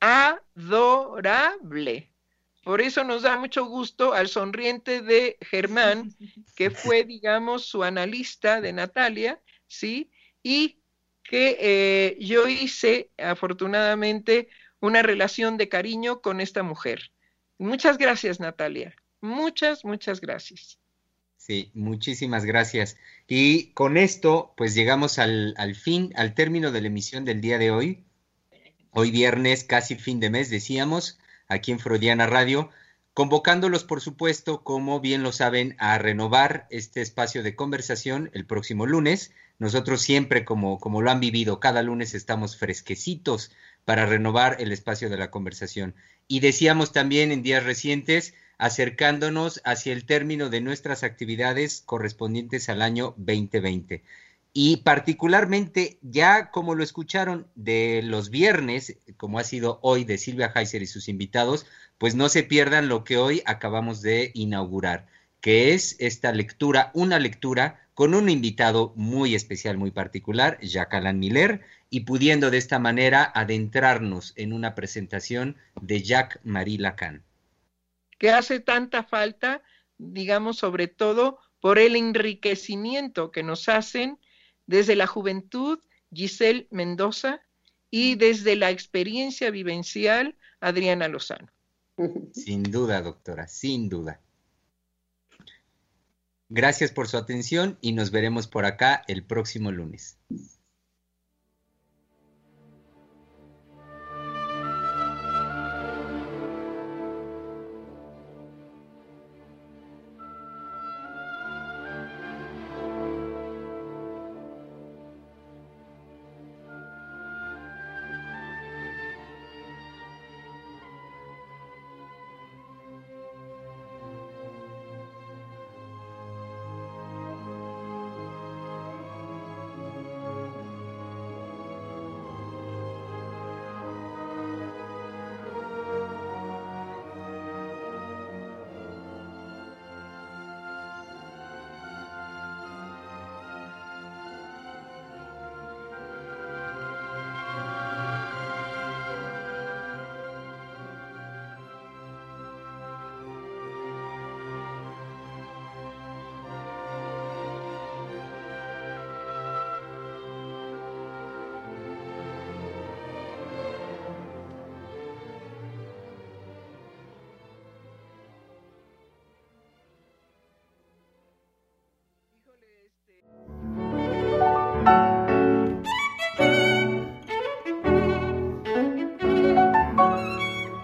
adorable. Por eso nos da mucho gusto al sonriente de Germán, que fue, digamos, su analista de Natalia, ¿sí? Y que eh, yo hice, afortunadamente, una relación de cariño con esta mujer. Muchas gracias, Natalia. Muchas, muchas gracias. Sí, muchísimas gracias. Y con esto, pues llegamos al, al fin, al término de la emisión del día de hoy. Hoy viernes, casi fin de mes, decíamos, aquí en Freudiana Radio, convocándolos, por supuesto, como bien lo saben, a renovar este espacio de conversación el próximo lunes. Nosotros siempre, como, como lo han vivido, cada lunes estamos fresquecitos para renovar el espacio de la conversación. Y decíamos también en días recientes, acercándonos hacia el término de nuestras actividades correspondientes al año veinte veinte. Y particularmente, ya como lo escucharon de los viernes, como ha sido hoy de Silvia Heiser y sus invitados, pues no se pierdan lo que hoy acabamos de inaugurar, que es esta lectura, una lectura con un invitado muy especial, muy particular, Jacques Alain Miller, y pudiendo de esta manera adentrarnos en una presentación de Jacques-Marie Lacan. Que hace tanta falta, digamos, sobre todo por el enriquecimiento que nos hacen desde la juventud Giselle Mendoza y desde la experiencia vivencial Adriana Lozano. Sin duda, doctora, sin duda. Gracias por su atención y nos veremos por acá el próximo lunes.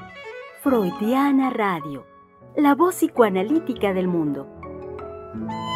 Freudiana Radio, la voz psicoanalítica del mundo.